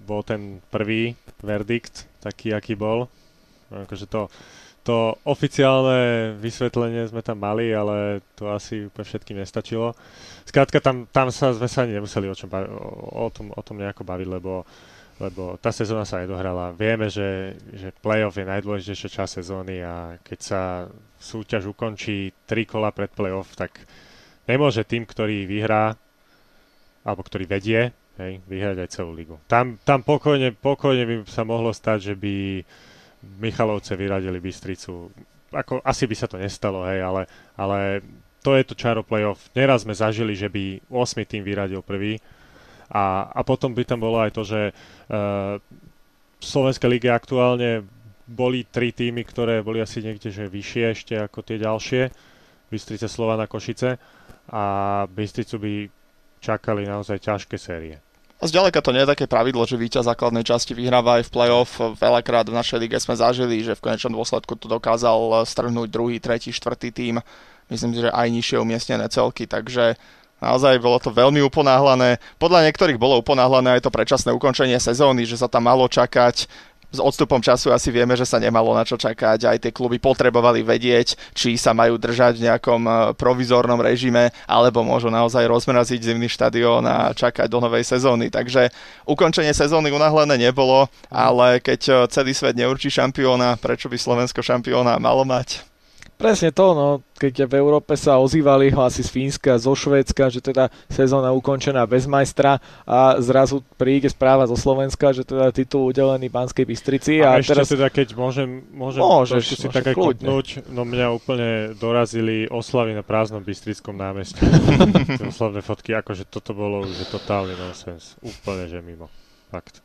bol ten prvý verdikt, taký, aký bol. Akože to, to oficiálne vysvetlenie sme tam mali, ale to asi úplne všetkým nestačilo. Skrátka, tam, tam sa sme sa ani nemuseli o, čom bavi, o, o, tom, o tom nejako baviť, lebo, lebo tá sezóna sa nedohrala. Vieme, že, že playoff je najdôležitejšia časť sezóny a keď sa súťaž ukončí tri kola pred playoff, tak nemôže tým, ktorý vyhrá, alebo ktorý vedie, hej, vyhrať aj celú ligu. Tam, tam pokojne, pokojne by sa mohlo stať, že by Michalovce vyradili Bystricu. Ako, asi by sa to nestalo, hej, ale, ale to je to čaro playoff. Neraz sme zažili, že by ôsmy tým vyradil prvý. A, a potom by tam bolo aj to, že uh, v Slovenskej lige aktuálne boli tri týmy, ktoré boli asi niekde že vyššie ešte ako tie ďalšie. Bystrica, Slovan a Košice. A Bystricu by čakali naozaj ťažké série. A zďaleka to nie je také pravidlo, že víťaz základnej časti vyhráva aj v play-off. Veľakrát v našej lige sme zažili, že v konečnom dôsledku to dokázal strhnúť druhý, tretí, štvrtý tím. Myslím si, že aj nižšie umiestnené celky, takže naozaj bolo to veľmi uponáhlané. Podľa niektorých bolo uponáhlané aj to predčasné ukončenie sezóny, že sa tam malo čakať. S odstupom času asi vieme, že sa nemalo na čo čakať. Aj tie kluby potrebovali vedieť, či sa majú držať v nejakom provizórnom režime, alebo môžu naozaj rozmraziť zimný štadión a čakať do novej sezóny. Takže ukončenie sezóny unáhlené nebolo, ale keď celý svet neurčí šampióna, prečo by Slovensko šampióna malo mať? Presne to, no, keď v Európe sa ozývali hlasy z Fínska, zo Švédska, že teda sezóna ukončená bez majstra a zrazu príde správa zo Slovenska, že teda titul udelený Banskej Bystrici. A, a ešte teraz teda, keď môžem, môžem môžeš, si tak aj kopnúť, no mňa úplne dorazili oslavy na prázdnom Bystrickom námestí. Oslavné fotky, akože toto bolo už totálny nonsens. Úplne, že mimo. Fakt.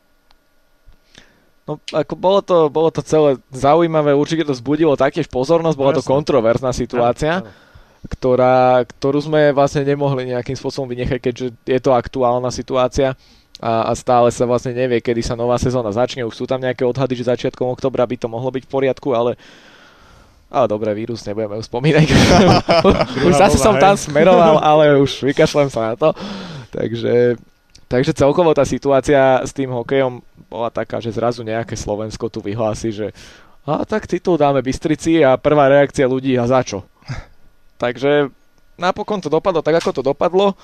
No, ako bolo to, bolo to celé zaujímavé, určite to vzbudilo taktiež pozornosť, bola to kontroverzná situácia, áno, áno. Ktorá, ktorú sme vlastne nemohli nejakým spôsobom vynechať, keďže je to aktuálna situácia a, a stále sa vlastne nevie, kedy sa nová sezóna začne. Už sú tam nejaké odhady, že začiatkom októbra by to mohlo byť v poriadku, ale ale dobre, vírus nebudeme už spomínať. Už zase som tam smeroval, ale už vykašľam sa na to. Takže, takže celkovo tá situácia s tým hokejom bola taká, že zrazu nejaké Slovensko tu vyhlási, že a tak titul dáme Bystrici a prvá reakcia ľudí, a za čo? Takže napokon to dopadlo tak, ako to dopadlo. E,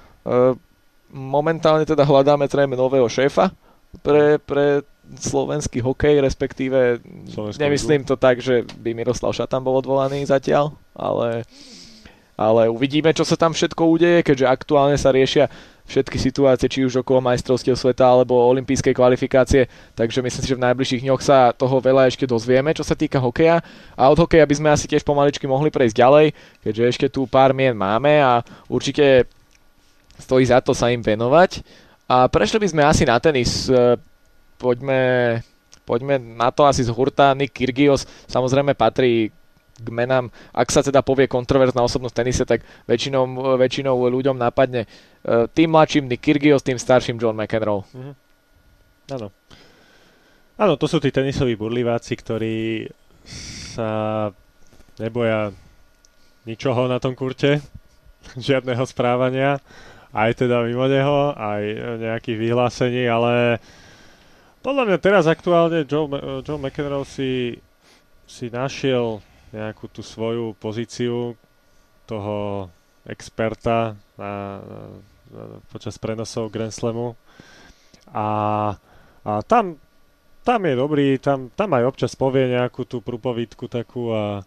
momentálne teda hľadáme zrejme nového šéfa pre, pre slovenský hokej, respektíve Slovenskou nemyslím ligu. To tak, že by Miroslav Šatan bol odvolaný zatiaľ, ale, ale uvidíme, čo sa tam všetko udeje, keďže aktuálne sa riešia všetky situácie, či už okolo majstrovstiev sveta alebo olympijskej kvalifikácie, takže myslím si, že v najbližších dňoch sa toho veľa ešte dozvieme, čo sa týka hokeja. A od hokeja by sme asi tiež pomaličky mohli prejsť ďalej, keďže ešte tu pár mien máme a určite stojí za to sa im venovať. A prešli by sme asi na tenis. Poďme, poďme na to asi z hurta. Nick Kyrgios samozrejme patrí k menám, ak sa teda povie kontroverzná osobnosť v tenise, tak väčšinou, väčšinou ľuďom napadne uh, tým mladším Nick Kyrgios, tým starším John McEnroe. Mhm. Áno. Áno, to sú tí tenisoví burliváci, ktorí sa neboja ničoho na tom kurte, žiadneho správania, aj teda mimo neho, aj nejakých vyhlásení, ale podľa mňa teraz aktuálne Joe, Joe McEnroe si, si našiel nejakú tú svoju pozíciu toho experta na, na, počas prenosov Grand Slamu a, a tam, tam je dobrý, tam, tam aj občas povie nejakú tú prúpovidku takú a,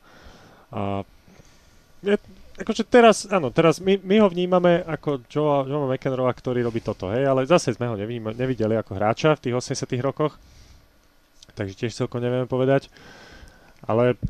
a je, akože teraz, áno, teraz my, my ho vnímame ako Joe, Joe McEnroe, ktorý robí toto, hej, ale zase sme ho nevníma, nevideli ako hráča v tých osemdesiatych rokoch, takže tiež celkom nevieme povedať, ale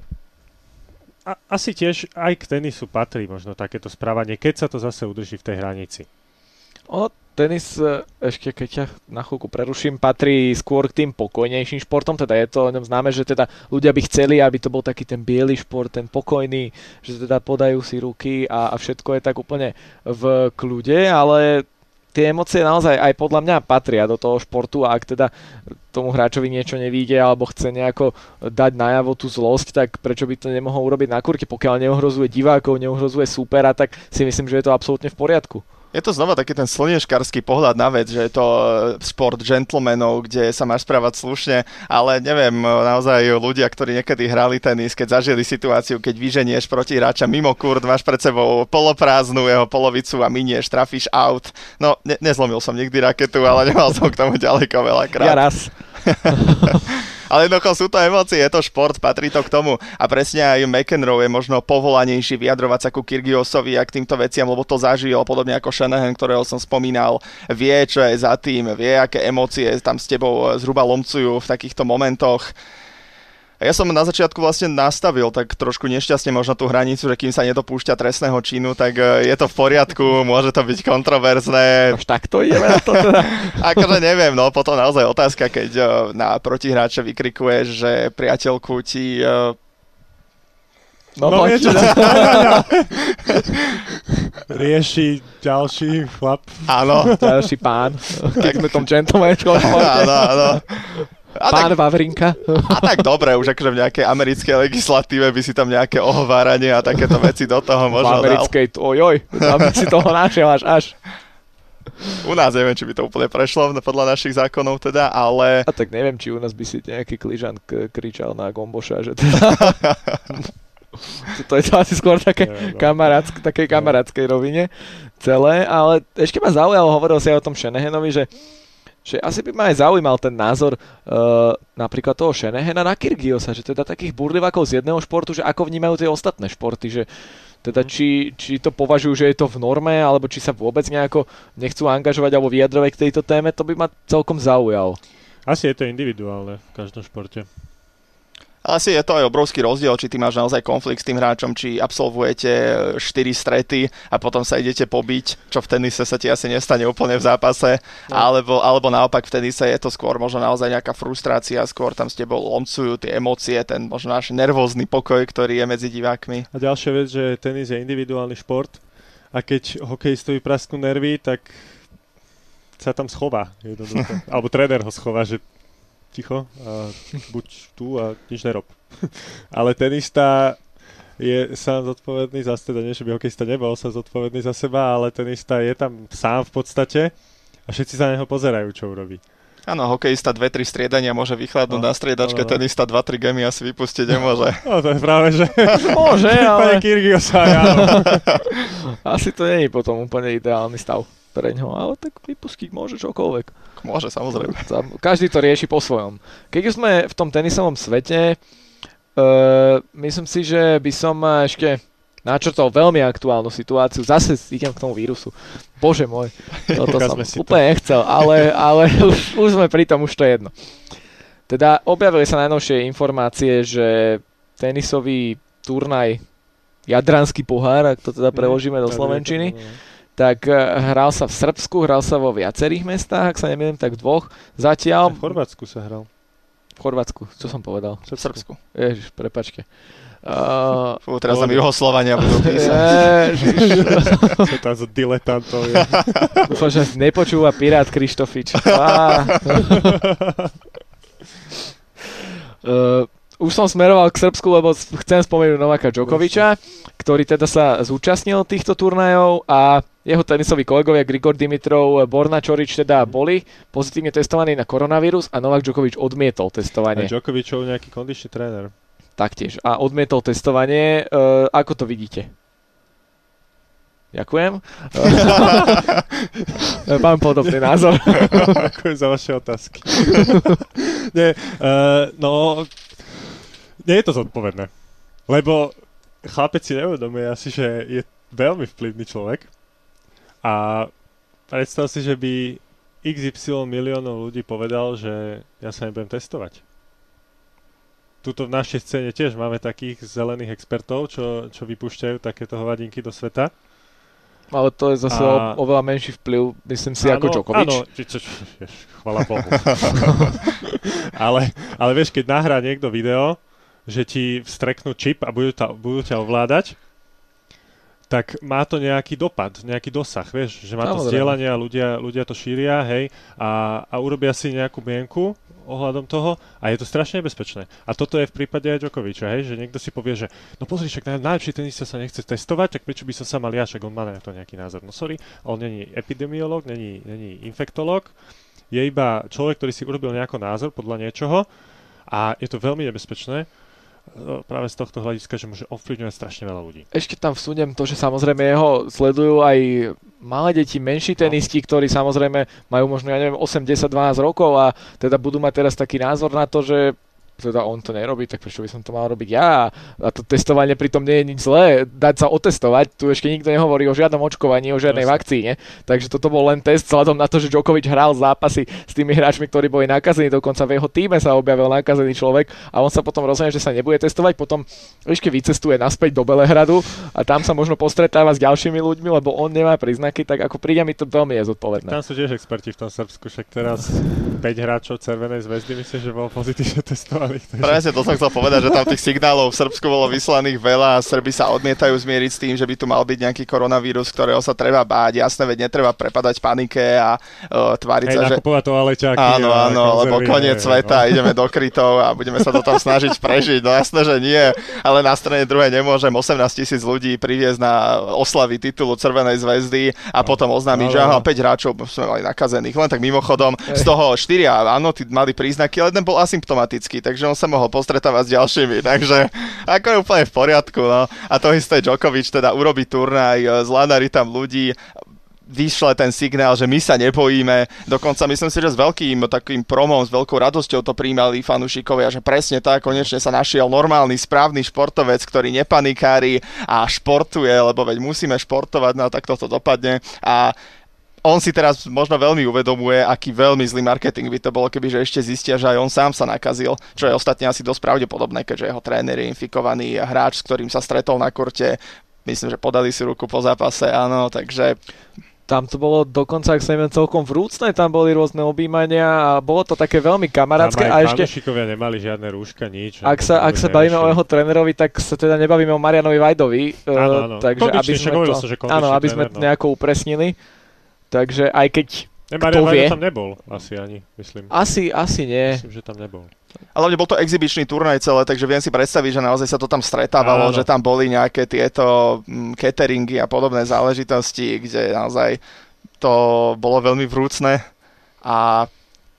A, asi tiež aj k tenisu patrí možno takéto správanie, keď sa to zase udrží v tej hranici. O, tenis, ešte keď ťa na chvíľku preruším, patrí skôr k tým pokojnejším športom, teda je to o ňom známe, že teda ľudia by chceli, aby to bol taký ten biely šport, ten pokojný, že teda podajú si ruky a, a všetko je tak úplne v kľude, ale tie emócie naozaj aj podľa mňa patria do toho športu a ak teda tomu hráčovi niečo nevíde alebo chce nejako dať najavo tú zlosť, tak prečo by to nemohol urobiť na kurte, pokiaľ neohrozuje divákov, neohrozuje súpera, tak si myslím, že je to absolútne v poriadku. Je to znova taký ten slniečkarský pohľad na vec, že je to šport gentlemanov, kde sa máš správať slušne, ale neviem, naozaj ľudia, ktorí niekedy hrali tenis, keď zažili situáciu, keď vyženieš proti hráča mimo kurt, máš pred sebou poloprázdnu jeho polovicu a minieš, trafíš out. No, ne- nezlomil som nikdy raketu, ale nemal som k tomu ďaleko veľakrát. Ja raz. Ale jednoducho sú to emócie, je to šport, patrí to k tomu. A presne aj McEnroe je možno povolanejší vyjadrovať sa ku Kyrgiosovi a k týmto veciam, lebo to zažil, podobne ako Shanahan, ktorého som spomínal. Vie, čo je za tým, vie, aké emócie tam s tebou zhruba lomcujú v takýchto momentoch. A ja som na začiatku vlastne nastavil tak trošku nešťastne možno tú hranicu, že kým sa nedopúšťa trestného činu, tak je to v poriadku, môže to byť kontroverzné. Až takto ideme na to teda. Akože neviem, no potom naozaj otázka, keď na protihráča vykrikuješ, že priateľku ti... No, no poď. niečo, rieši ďalší chlap. Áno. Ďalší pán. Keď sme tom gentlemančkom. Áno, áno. A Pán tak, Vavrinka. a tak dobre, už akože v nejakej americkej legislatíve by si tam nejaké ohováranie a takéto veci do toho V možno dal. americkej, ojoj, tam si toho našiel až až. U nás neviem, či by to úplne prešlo podľa našich zákonov teda, ale... A tak neviem, či u nás by si nejaký kližan k- kričal na Gomboša, že teda... to je to asi skôr také Nie, no. kamarátsk, takej kamarátskej rovine celé, ale ešte ma zaujalo, hovoril si aj o tom Shanahanovi, že že asi by ma aj zaujímal ten názor uh, napríklad toho Shanahana na Kyrgiosa, že teda takých burlivákov z jedného športu, že ako vnímajú tie ostatné športy, že teda či, či to považujú, že je to v norme, alebo či sa vôbec nejako nechcú angažovať alebo vyjadrovať k tejto téme, to by ma celkom zaujalo. Asi je to individuálne v každom športe. Asi je to aj obrovský rozdiel, či ty máš naozaj konflikt s tým hráčom, či absolvujete štyri strety a potom sa idete pobiť, čo v tenise sa ti asi nestane úplne v zápase, no. alebo, alebo naopak v tenise je to skôr možno naozaj nejaká frustrácia, skôr tam s tebou lomcujú tie emócie, ten možno náš nervózny pokoj, ktorý je medzi divákmi. A ďalšia vec, že tenis je individuálny šport a keď hokejistovi prasknú nervy, tak sa tam schová jednoducho. Alebo tréner ho schová, že ticho, a buď tu a nič nerob. Ale tenista je sám zodpovedný za teda, nie že by hokejista nebol sa zodpovedný za seba, ale tenista je tam sám v podstate a všetci sa na neho pozerajú, čo urobí. Áno, hokejista dve tri striedania môže vychladnúť no, na striedačke, no, no. tenista dva tri gemy asi vypustiť nemôže. No to je práve, že... Môže, ale... Pane Kyrgiosa, áno. Asi to nie je potom úplne ideálny stav pre ňo, ale tak vypustiť môže čokoľvek. Môže, samozrejme. Každý to rieši po svojom. Keď už sme v tom tenisovom svete, uh, myslím si, že by som ešte načrtol veľmi aktuálnu situáciu. Zase idem k tomu vírusu. Bože môj, toto som úplne nechcel, ale, ale už, už sme pri tom, už to je jedno. Teda objavili sa najnovšie informácie, že tenisový turnaj Jadranský pohár, ak to teda preložíme do slovenčiny, tak hral sa v Srbsku, hral sa vo viacerých mestách, ak sa nemýlim, tak v dvoch. Zatiaľ... V Chorvátsku sa hral. V Chorvátsku, čo som povedal? V Srbsku. Ježiš, prepáčte. Uh, Fú, teraz nám Juhoslovania budú písať. Ježiš. Čo tam za diletantov je. Dúfam, že nepočúva Pirát Krištofič. uh, Už som smeroval k Srbsku, lebo chcem spomenúť Novaka Djokoviča, ktorý teda sa zúčastnil týchto turnajov a jeho tenisoví kolegovia Grigor Dimitrov, Borna Čorič teda boli pozitívne testovaní na koronavírus a Novak Djokovič odmietol testovanie. A Djokovičov nejaký kondičný tréner. Taktiež. A odmietol testovanie. Uh, ako to vidíte? Ďakujem. Mám podobný názor. Ďakujem za vaše otázky. Nie, uh, no... Nie je to zodpovedné, lebo chlapec si neuvedomuje asi, že je veľmi vplyvný človek a predstav si, že by iks ypsilon miliónov ľudí povedal, že ja sa nebudem testovať. Tuto v našej scéne tiež máme takých zelených expertov, čo, čo vypúšťajú takéto hovadinky do sveta. Ale to je zase a... oveľa menší vplyv, myslím si, áno, ako Djokovič. Áno, či, čo, čo, vieš, chvala Bohu. ale, ale vieš, keď nahrá niekto video, že ti vstreknú čip a budú, ta, budú ťa ovládať, tak má to nejaký dopad, nejaký dosah, vieš, že má to zdieľanie a ľudia, ľudia to šíria, hej, a, a urobia si nejakú mienku o ohľadom toho a je to strašne nebezpečné. A toto je v prípade aj Djokoviča, hej, že niekto si povie, že no pozri, však najlepší tenista sa nechce testovať, tak prečo by som sa mal ja, však on má na to nejaký názor. No sorry, on není epidemiológ, není, není infektológ, je iba človek, ktorý si urobil nejaký názor podľa niečoho a je to veľmi nebezpečné práve z tohto hľadiska, že môže ovplyvňovať strašne veľa ľudí. Ešte tam vsuniem to, že samozrejme jeho sledujú aj malé deti, menší tenisti, ktorí samozrejme majú možno, ja neviem, osem, desať, dvanásť rokov a teda budú mať teraz taký názor na to, že teda on to nerobí, tak prečo by som to mal robiť ja? A to testovanie pritom nie je nič zlé. Dať sa otestovať, tu ešte nikto nehovorí o žiadnom očkovaní, o žiadnej Jasne. vakcíne. Takže toto bol len test vzhľadom na to, že Djokovic hral zápasy s tými hráčmi, ktorí boli nakazení, dokonca v jeho týme sa objavil nakazený človek a on sa potom rozhodne, že sa nebude testovať, potom ešte vycestuje naspäť do Belehradu a tam sa možno postretáva s ďalšími ľuďmi, lebo on nemá príznaky, tak ako príde mi to veľmi nezodpovedné. Tam sú tiež experti v tom Srbsku, však teraz päť hráčov Červenej zväzdy, myslím, že bol pozitívne testovaný. Takže... Presne, to som chcel povedať, že tam tých signálov v Srbsku bolo vyslaných veľa a Srbi sa odmietajú zmieriť s tým, že by tu mal byť nejaký koronavírus, ktorého sa treba báť. Jasné, veď netreba prepadať panike a uh, tváriť Hej, sa, že... nakupovať toaleťáky. Áno, a áno, lebo koniec sveta, no. Ideme do krytov a budeme sa to tam snažiť prežiť. No jasné, že nie, ale na strane druhej nemôžem osemnásť tisíc ľudí priviesť na oslavy titulu Červenej zväzdy a no. potom oznámiť, no, že aha, päť hráčov sme mali nakazených. Len tak mimochodom, z toho štyria, áno, tí mali príznaky, ale jeden bol asymptomatický, takže on sa mohol postretávať s ďalšími, takže ako je úplne v poriadku, no. A to isté Djokovic teda urobí turnaj, zládarí tam ľudí, vyšle ten signál, že my sa nebojíme, dokonca myslím si, že s veľkým takým promom, s veľkou radosťou to prijímali fanúšikovia, že presne tak, konečne sa našiel normálny, správny športovec, ktorý nepanikári a športuje, lebo veď musíme športovať, no tak toto dopadne a on si teraz možno veľmi uvedomuje, aký veľmi zlý marketing by to bolo, kebyže ešte zistia, že aj on sám sa nakazil, čo je ostatne asi dosť pravdepodobné, keďže jeho tréner je infikovaný hráč, s ktorým sa stretol na kurte. Myslím, že podali si ruku po zápase, áno, takže... Tam to bolo dokonca, ak sa neviem, celkom vrúcne, tam boli rôzne objímania a bolo to také veľmi kamarátske. Tam aj a ešte fanúšikovia nemali žiadne rúška, nič. Ak sa, ak sa bavíme o jeho trénerovi, tak sa teda nebavíme o Marianovi Vajdovi. Áno, áno. Takže aby sme to, sa, že áno, aby sme tréner, no. nejako upresnili. Takže aj keď ne, Marian Vajda tam nebol asi ani, myslím. Asi, asi nie. Myslím, že tam nebol. Ale bol to exibičný turnaj celé, takže viem si predstaviť, že naozaj sa to tam stretávalo, áno. že tam boli nejaké tieto cateringy a podobné záležitosti, kde naozaj to bolo veľmi vrúcne a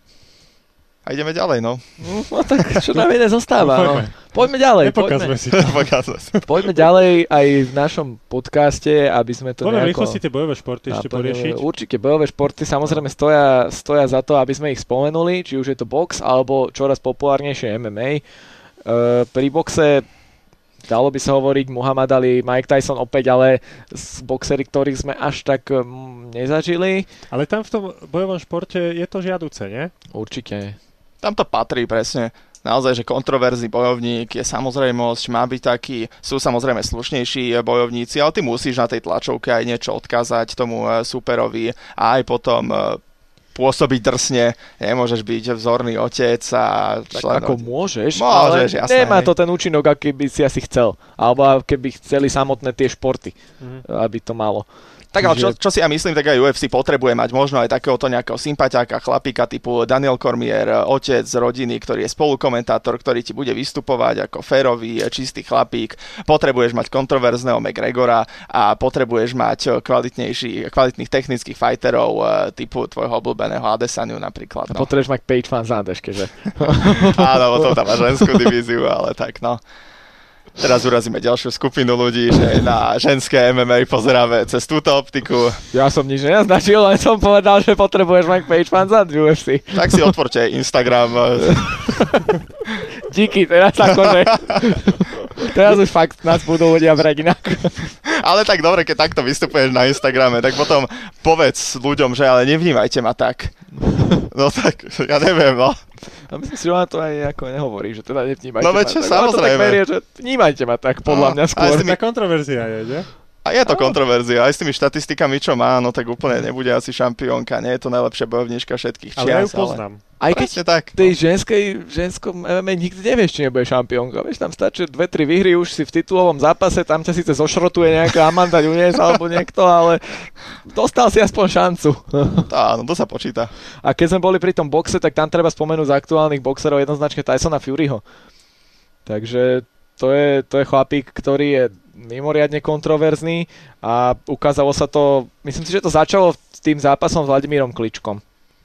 a ideme ďalej, no. No tak, čo nám iné zostáva, no. Poďme ďalej, poďme. Si poďme ďalej aj v našom podcaste, aby sme to Poďme nejako... rýchlosti tie bojové športy ešte poriešiť. Určite, bojové športy samozrejme stoja, stoja za to, aby sme ich spomenuli, či už je to box, alebo čoraz populárnejšie em em á. Uh, pri boxe dalo by sa hovoriť Muhammad Ali, Mike Tyson opäť, ale z boxery, ktorých sme až tak um, nezažili. Ale tam v tom bojovom športe je to žiaduce, nie? Určite. Tam to patrí presne. Naozaj, že kontroverzný bojovník je samozrejmosť, má byť taký, sú samozrejme slušnejší bojovníci, ale ty musíš na tej tlačovke aj niečo odkázať tomu superovi a aj potom pôsobiť drsne, nemôžeš byť vzorný otec a... Tak ako môžeš, môžeš, ale jasné, nemá hej. to ten účinok, aký by si asi chcel. Alebo keby chceli samotné tie športy, mm. aby to malo. Tak ale čo, čo si ja myslím, tak aj ú ef cé potrebuje mať možno aj takéhoto nejakého sympatiáka, chlapíka typu Daniel Cormier, otec z rodiny, ktorý je spolukomentátor, ktorý ti bude vystupovať ako férový, čistý chlapík. Potrebuješ mať kontroverzného McGregora a potrebuješ mať kvalitnejší, kvalitných technických fighterov typu tvojho obľúbeného Adesaniu napríklad. No. A potrebuješ mať Paige Van Zandeške, že? Áno, potom tam má ženskú divíziu, ale tak no. Teraz urazíme ďalšiu skupinu ľudí, že na ženské em em á pozeráme cez túto optiku. Ja som nič nenaznačil, len som povedal, že potrebuješ mať Paige Van Zandt v ú ef cé. Tak si otvorte Instagram. Díky, teraz akože... Teraz už fakt nás budú ľudia brať inak. Ale tak dobre, keď takto vystupuješ na Instagrame, tak potom povedz ľuďom, že ale nevnímajte ma tak. No tak, ja neviem, no. A myslím si, že ona to aj nejako nehovorí, že teda nevnímajte no, ma veď, tak. Samozrejme. To tak verie, že vnímajte ma tak, podľa no, mňa skôr. Ale tá kontroverzia je, nie? A je to kontroverzia, aj s tými štatistikami, čo má, no tak úplne nebude asi šampiónka, nie je to najlepšia bojovníčka všetkých čias. Ale ja ju poznám. Ale... Aj keď tak, tej no. ženskej, ženskom em em á nikdy nevieš, či nebude šampiónka. Vieš, tam stačí dve tri výhry už si v titulovom zápase, tam ťa síce zošrotuje nejaká Amanda Nunes alebo niekto, ale dostal si aspoň šancu. Tá, no to sa počíta. A keď sme boli pri tom boxe, tak tam treba spomenúť z aktuálnych boxerov jednoznačne Tysona Furyho. Takže to je, to je chlapík, ktorý je mimoriadne kontroverzný a ukázalo sa to, myslím si, že to začalo s tým zápasom s Vladimírom Kličkom.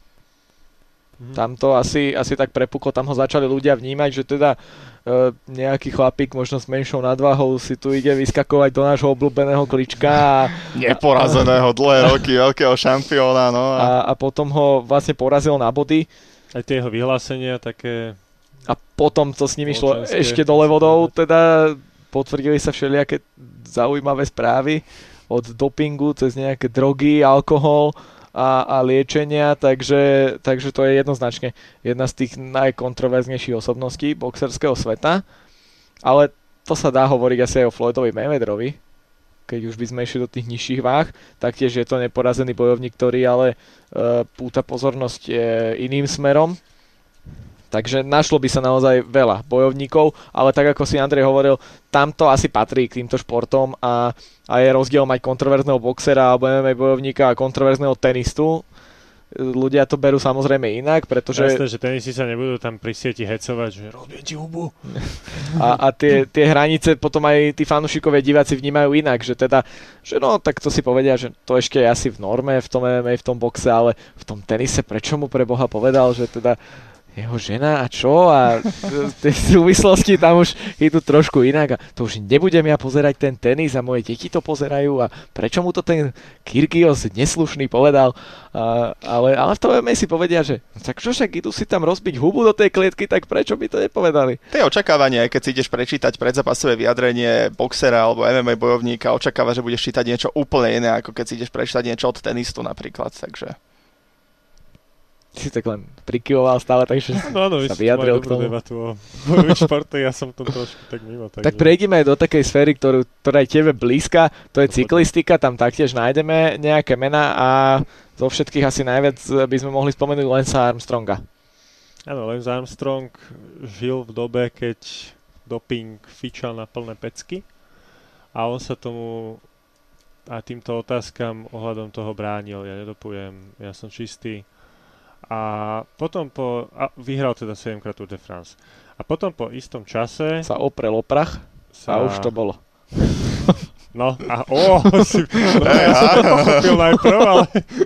Mm. Tam to asi, asi tak prepuklo, tam ho začali ľudia vnímať, že teda e, nejaký chlapík možno s menšou nadváhou si tu ide vyskakovať do nášho obľúbeného Klička a, neporazeného dlhé roky, veľkého šampióna. No a, a potom ho vlastne porazil na body. Aj tie jeho vyhlásenia také... A potom to s nimi šlo ešte dole vodou, teda potvrdili sa všelijaké zaujímavé správy od dopingu cez nejaké drogy, alkohol a, a liečenia, takže, takže to je jednoznačne jedna z tých najkontroverznejších osobností boxerského sveta. Ale to sa dá hovoriť asi aj o Floydovi Mayweatherovi, keď už by sme išli do tých nižších váh, taktiež je to neporazený bojovník, ktorý ale e, púta pozornosť e, iným smerom. Takže našlo by sa naozaj veľa bojovníkov, ale tak ako si Andrej hovoril, tamto asi patrí k týmto športom a, a je rozdiel mať kontroverzného boxera alebo em em á bojovníka a kontroverzného tenistu. Ľudia to berú samozrejme inak, pretože... Jasné, že tenisi sa nebudú tam pri sieti hecovať, že rozbijem ti hubu. A, a tie, tie hranice potom aj tí fanúšikovia diváci vnímajú inak, že teda, že no, tak to si povedia, že to ešte je asi v norme v tom em em á, v tom boxe, ale v tom tenise prečo mu pre Boha povedal, že teda jeho žena a čo a tie súvislosti tam už idú trošku inak a to už nebudem ja pozerať ten tenis a moje deti to pozerajú a prečo mu to ten Kyrgios neslušný povedal, a, ale, ale v tom em em á si povedia, že tak čo však idú si tam rozbiť hubu do tej klietky, tak prečo by to nepovedali? To je očakávanie, keď si ideš prečítať predzápasové vyjadrenie boxera alebo em em á bojovníka, očakáva, že budeš čítať niečo úplne iné, ako keď si ideš prečítať niečo od tenistu napríklad, takže... Si tak len prikyvoval stále, takže no, áno, sa vyjadril k tomu. Debatu o bojových športe, ja som to trošku tak mimo. Takže... Tak prejdeme aj do takej sféry, ktorú, ktorá je tebe blízka, to je cyklistika, tam taktiež nájdeme nejaké mená a zo všetkých asi najviac by sme mohli spomenúť Lance'a Armstronga. Áno, Lance Armstrong žil v dobe, keď doping fičal na plné pecky a on sa tomu a týmto otázkam ohľadom toho bránil. Ja nedopujem, ja som čistý. A potom po... A vyhral teda sedemkrát Tour de France. A potom po istom čase... Sa oprel o prach sa... a už to bolo. No a o, si... No, ja som to pochopil najprv, ale...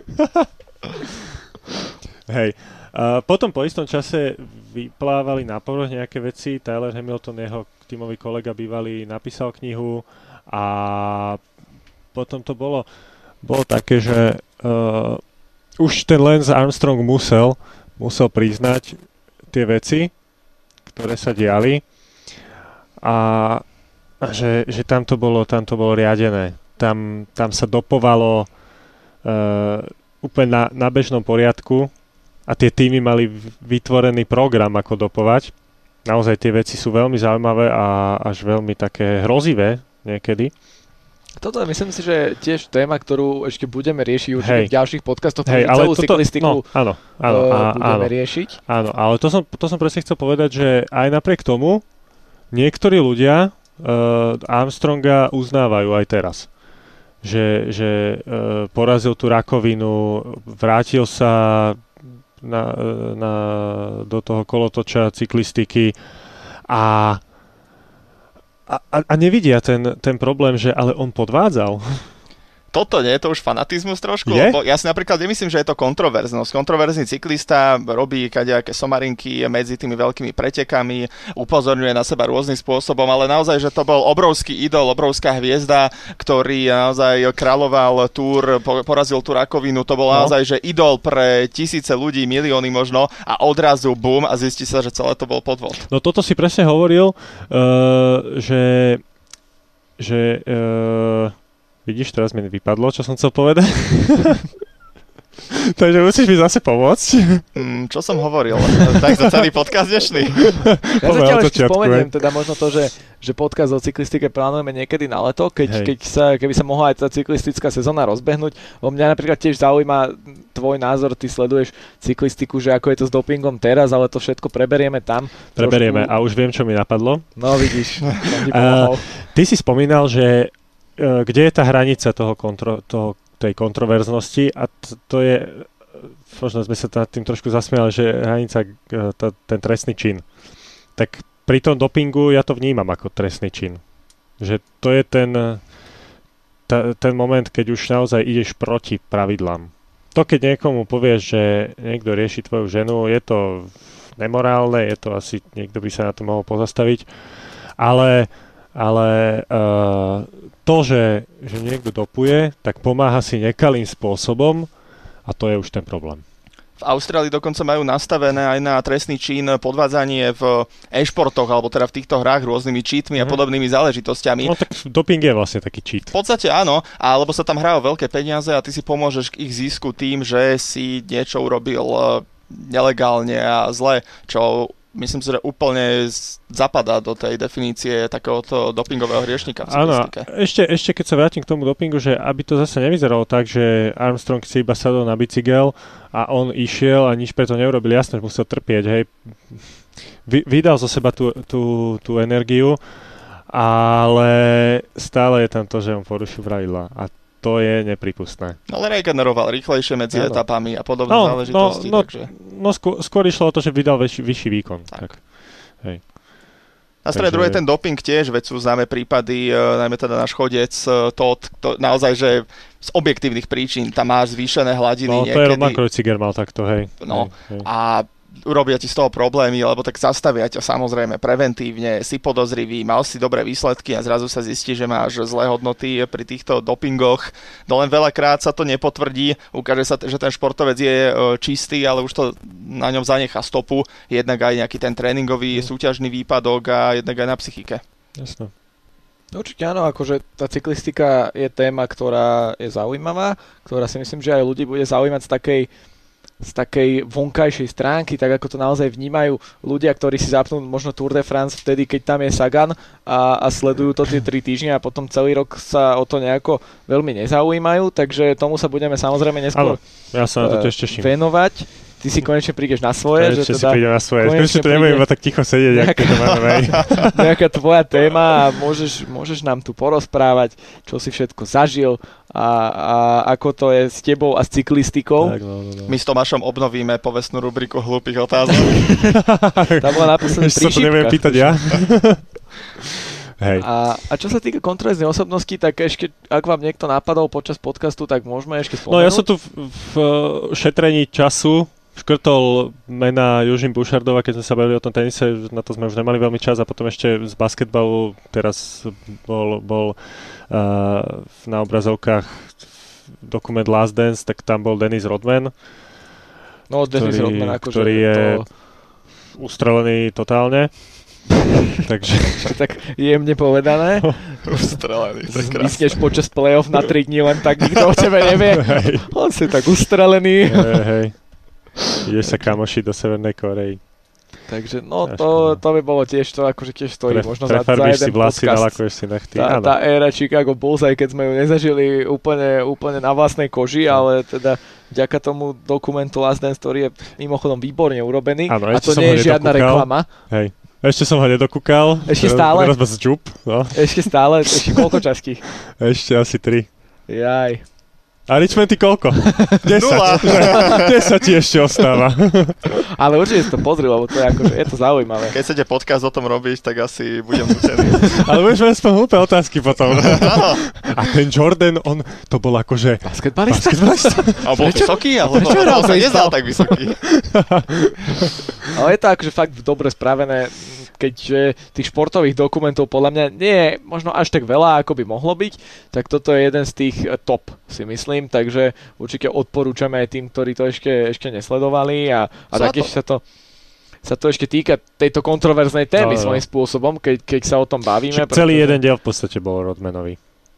Hej. A potom po istom čase vyplávali na povrch nejaké veci. Tyler Hamilton, jeho tímový kolega bývalý, napísal knihu a potom to bolo, bolo také, že... Uh, už ten Lance Armstrong musel, musel priznať tie veci, ktoré sa diali a, a že, že tam, to bolo, tam to bolo riadené. Tam, tam sa dopovalo uh, úplne na, na bežnom poriadku a tie týmy mali vytvorený program, ako dopovať. Naozaj tie veci sú veľmi zaujímavé a až veľmi také hrozivé niekedy. Toto myslím si, že je tiež téma, ktorú ešte budeme riešiť už v ďalších podcastoch, hey, celú toto, cyklistiku no, áno, áno, uh, á, budeme áno, riešiť. Áno, ale to som, to som presne chcel povedať, že aj napriek tomu niektorí ľudia uh, Armstronga uznávajú aj teraz. Že, že uh, porazil tú rakovinu, vrátil sa na, na, do toho kolotoča cyklistiky a A, a nevidia ten, ten problém, že ale on podvádzal. Toto nie je to už fanatizmus trošku? Je? Lebo ja si napríklad nemyslím, že je to kontroverznosť. Kontroverzný cyklista robí kadejaké somarinky medzi tými veľkými pretekami, upozorňuje na seba rôznym spôsobom, ale naozaj, že to bol obrovský idol, obrovská hviezda, ktorý naozaj kráľoval túr, porazil tú rakovinu, to bol no. naozaj, že idol pre tisíce ľudí, milióny možno a odrazu bum a zistí sa, že celé to bol podvod. No toto si presne hovoril, uh, že že uh, vidíš, teraz mi vypadlo, čo som chcel povedať. Takže musíš mi zase pomôcť. Mm, čo som hovoril? Tak za celý podcast dnešný. Ja zatiaľ ešte spomeniem teda možno to, že, že podcast o cyklistike plánujeme niekedy na leto, keď, keď sa, keby sa mohla aj tá cyklistická sezóna rozbehnúť. Bo mňa napríklad tiež zaujíma tvoj názor, ty sleduješ cyklistiku, že ako je to s dopingom teraz, ale to všetko preberieme tam. Preberieme trošku... a už viem, čo mi napadlo. No vidíš, uh, ty si spomínal, že uh, kde je tá hranica toho, kontro, toho tej kontroverznosti a t- to je, možno sme sa nad tým trošku zasmiali, že hranica, t- ten trestný čin. Tak pri tom dopingu ja to vnímam ako trestný čin. Že to je ten, t- ten moment, keď už naozaj ideš proti pravidlám. To, keď niekomu povieš, že niekto rieši tvoju ženu, je to nemorálne, je to asi, niekto by sa na to mohol pozastaviť, ale ale uh, to, že, že niekto dopuje, tak pomáha si nekalým spôsobom a to je už ten problém. V Austrálii dokonca majú nastavené aj na trestný čin podvádzanie v e-športoch, alebo teda v týchto hrách rôznymi cheatmi mm. a podobnými záležitosťami. No tak doping je vlastne taký cheat. V podstate áno, alebo sa tam hrajú veľké peniaze a ty si pomôžeš k ich zisku tým, že si niečo urobil nelegálne a zle, čo myslím si, že úplne zapadá do tej definície takéhoto dopingového hriešnika v cyklistike. Áno, ešte, ešte keď sa vrátim k tomu dopingu, že aby to zase nevyzeralo tak, že Armstrong si iba sadol na bicykel a on išiel a nič preto neurobil, jasne, že musel trpieť, hej. Vy, vydal zo seba tú, tú, tú energiu, ale stále je tam to, že on porušil pravidlá a to je nepripustné. Ale regeneroval rýchlejšie medzi ano. etapami a podobné no, záležitosti. No, no, takže... no skôr, skôr išlo o to, že vydal vyšší, vyšší výkon. Tak. Tak. Hej. Na strane druhej ten doping tiež, veď sú známe prípady, uh, najmä teda náš chodec uh, Todd, to naozaj, že z objektívnych príčin tam máš zvýšené hladiny no, niekedy. No to je Roman Kreuziger mal takto, hej. No hej, hej. a urobia ti z toho problémy, lebo tak zastavia ťa samozrejme preventívne, si podozrivý, mal si dobré výsledky a zrazu sa zistí, že máš zlé hodnoty pri týchto dopingoch. No len veľakrát sa to nepotvrdí, ukáže sa, že ten športovec je čistý, ale už to na ňom zanechá stopu, jednak aj nejaký ten tréningový, mm. súťažný výpadok a jednak aj na psychike. Jasné. Určite áno, akože tá cyklistika je téma, ktorá je zaujímavá, ktorá si myslím, že aj ľudí bude zaujímať z takej z takej vonkajšej stránky, tak ako to naozaj vnímajú ľudia, ktorí si zapnú možno Tour de France vtedy, keď tam je Sagan a, a sledujú to tie tri týždne a potom celý rok sa o to nejako veľmi nezaujímajú, takže tomu sa budeme samozrejme neskôr ja sa na to tiež teším. venovať. Ty si konečne prídeš na svoje. Konečne že teda si prídem na svoje. Konečne to nebudem iba tak ticho sedieť, nejaká, jak to máme. Nejaká tvoja téma a môžeš, môžeš nám tu porozprávať, čo si všetko zažil a, a ako to je s tebou a s cyklistikou. Tak, no, no, no. My s Tomášom obnovíme povestnú rubriku hlúpych otázok. Tam bola napísané tri šípka. Sa to nebudem pýtať ja. Hej. A, a čo sa týka kontroverznej osobnosti, tak ešte, ak vám niekto napadol počas podcastu, tak môžeme ešte spomenúť. No ja som tu v, v šetrení času škrtol mena Eugene Bouchardova, keď sme sa bavili o tom tenise, na to sme už nemali veľmi čas a potom ešte z basketbalu teraz bol, bol uh, na obrazovkách dokument Last Dance, tak tam bol Dennis Rodman. No, Dennis ktorý, Rodman akože ktorý je to... ustrelený totálne. Takže... tak jemne povedané. Ustrelený, to je krásne. Vysneš počas play-off na tri dní, len tak nikto o tebe nevie. Hej. On si tak ustrelený. Hej, hej. Ideš sa kamošiť do Severnej Korei. Takže no to, to by bolo tiež to, akože tiež stojí Pre, možno za, za si jeden vlasy, podcast. nalakuješ si nechty. Tá, tá éra Chicago Bulls, aj keď sme ju nezažili úplne, úplne na vlastnej koži, ale teda vďaka tomu dokumentu Last Dance, ktorý je mimochodom výborne urobený. Áno, a to nie je žiadna reklama. Hej. Ešte som ho nedokúkal. Ešte stále? Teraz ma zďup, no. Ešte stále? Ešte koľko častí? Ešte asi tri. Jaj. A Richmond, ty koľko? desať. Nula. desať ti ešte ostáva. Ale určite si to pozri, lebo to je, akože, je to zaujímavé. Keď chcete podcast o tom robiť, tak asi budem nutený. Ale budeš mať aspoň hlúpe otázky potom. A ten Jordan, on to bol akože... Basketbalista? Basketbalista. A bol vysoký? Ale Prečo on sa nezdal tak vysoký. Ale je to akože fakt dobre spravené, keďže tých športových dokumentov podľa mňa nie je možno až tak veľa, ako by mohlo byť, tak toto je jeden z tých top, si myslím, takže určite odporúčame aj tým, ktorí to ešte, ešte nesledovali a, a taktiež sa to sa to ešte týka tejto kontroverznej témy no, no. svojím spôsobom, keď, keď sa o tom bavíme. Čiže celý pretože... jeden diel v podstate bol Rodmanovi.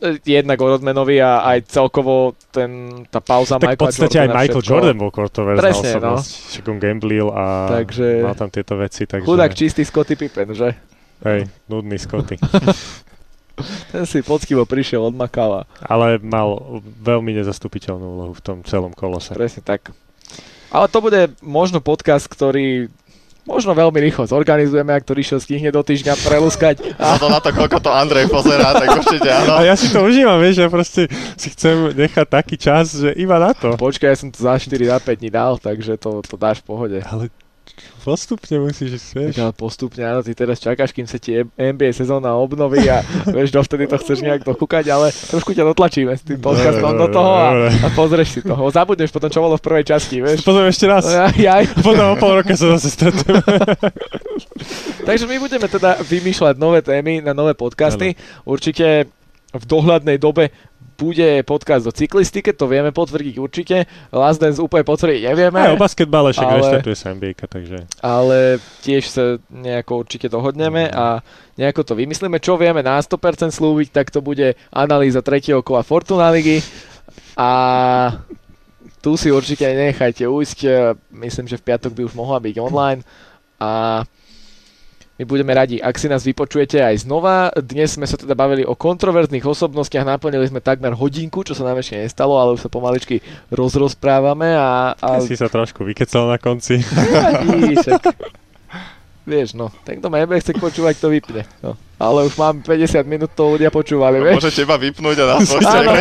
jednak o Rodmanovi a aj celkovo ten, tá pauza tak Michaela Jordana. Tak v podstate aj Michael všetko. Jordan bol kontroverzná Presne, osobnosť. No. Však on gamblil a takže... mal tam tieto veci. Takže... Chudák čistý Scottie Pippen, že? Hej, nudný Scottie. Ten si poctivo prišiel, odmakal. Ale mal veľmi nezastupiteľnú úlohu v tom celom kolose. Presne tak. Ale to bude možno podcast, ktorý možno veľmi rýchlo zorganizujeme, ak to Ríšo stihne do týždňa prelúskať. A to na to, koľko to Andrej pozerá, tak určite áno. A ja si to užívam, vieš, ja proste si chcem nechať taký čas, že iba na to. Počkaj, ja som to za štyri na päť dní dal, takže to, to dáš v pohode. Ale postupne musíš, vieš. Tak ale postupne, áno, ty teraz čakáš, kým sa ti en bí ej sezóna obnoví a vieš, dovtedy to chceš nejak dokúkať, ale trošku ťa dotlačíme s tým podcastom do toho a, a pozrieš si toho. Zabudneš potom, čo bolo v prvej časti, vieš. Pozrieme ešte raz. Ja, ja. Potom o pol roka sa zase stretneme. Takže my budeme teda vymýšľať nové témy na nové podcasty. Ano. Určite v dohľadnej dobe bude podcast o cyklistike, to vieme potvrdiť určite. Last Dance úplne potvrdiť nevieme. Aj o basketbale, však ale, reštartuje sa en bí ej, takže... Ale tiež sa nejako určite dohodneme mm. a nejako to vymyslíme. Čo vieme na sto percent slúbiť, tak to bude analýza tretieho kola Fortuna ligy. A tu si určite nechajte ujsť. Myslím, že v piatok by už mohla byť online. A my budeme radi, ak si nás vypočujete aj znova. Dnes sme sa teda bavili o kontroverzných osobnostiach, naplnili sme takmer hodinku, čo sa nám ešte nestalo, ale už sa pomaličky rozrozprávame a... a... Si sa trošku vykecal na konci. Vidíš, vieš, no, ten, kto ma nebude chce počúvať, to vypne. No. Ale už mám päťdesiat minút, to ľudia počúvali, vieš? Môže teba vypnúť a nás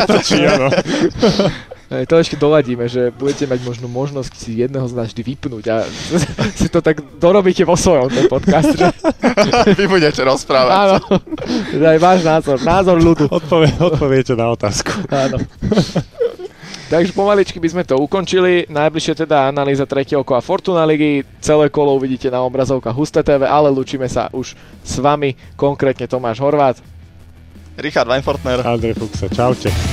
to ešte doladíme, že budete mať možno možnosť si jedného z nás vždy vypnúť a si to tak dorobíte vo svojom ten podcast, že? Vy budete rozprávať. Áno, daj váš názor, názor ľudu. Odpovie, odpoviete na otázku. Áno. Takže pomaličky by sme to ukončili. Najbližšie teda analýza tretieho kola Fortuna ligy. Celé kolo uvidíte na obrazovkách Husté té vé, ale lúčime sa už s vami, konkrétne Tomáš Horváth. Richard Weinfortner. Andrej Fuchsa, čaute.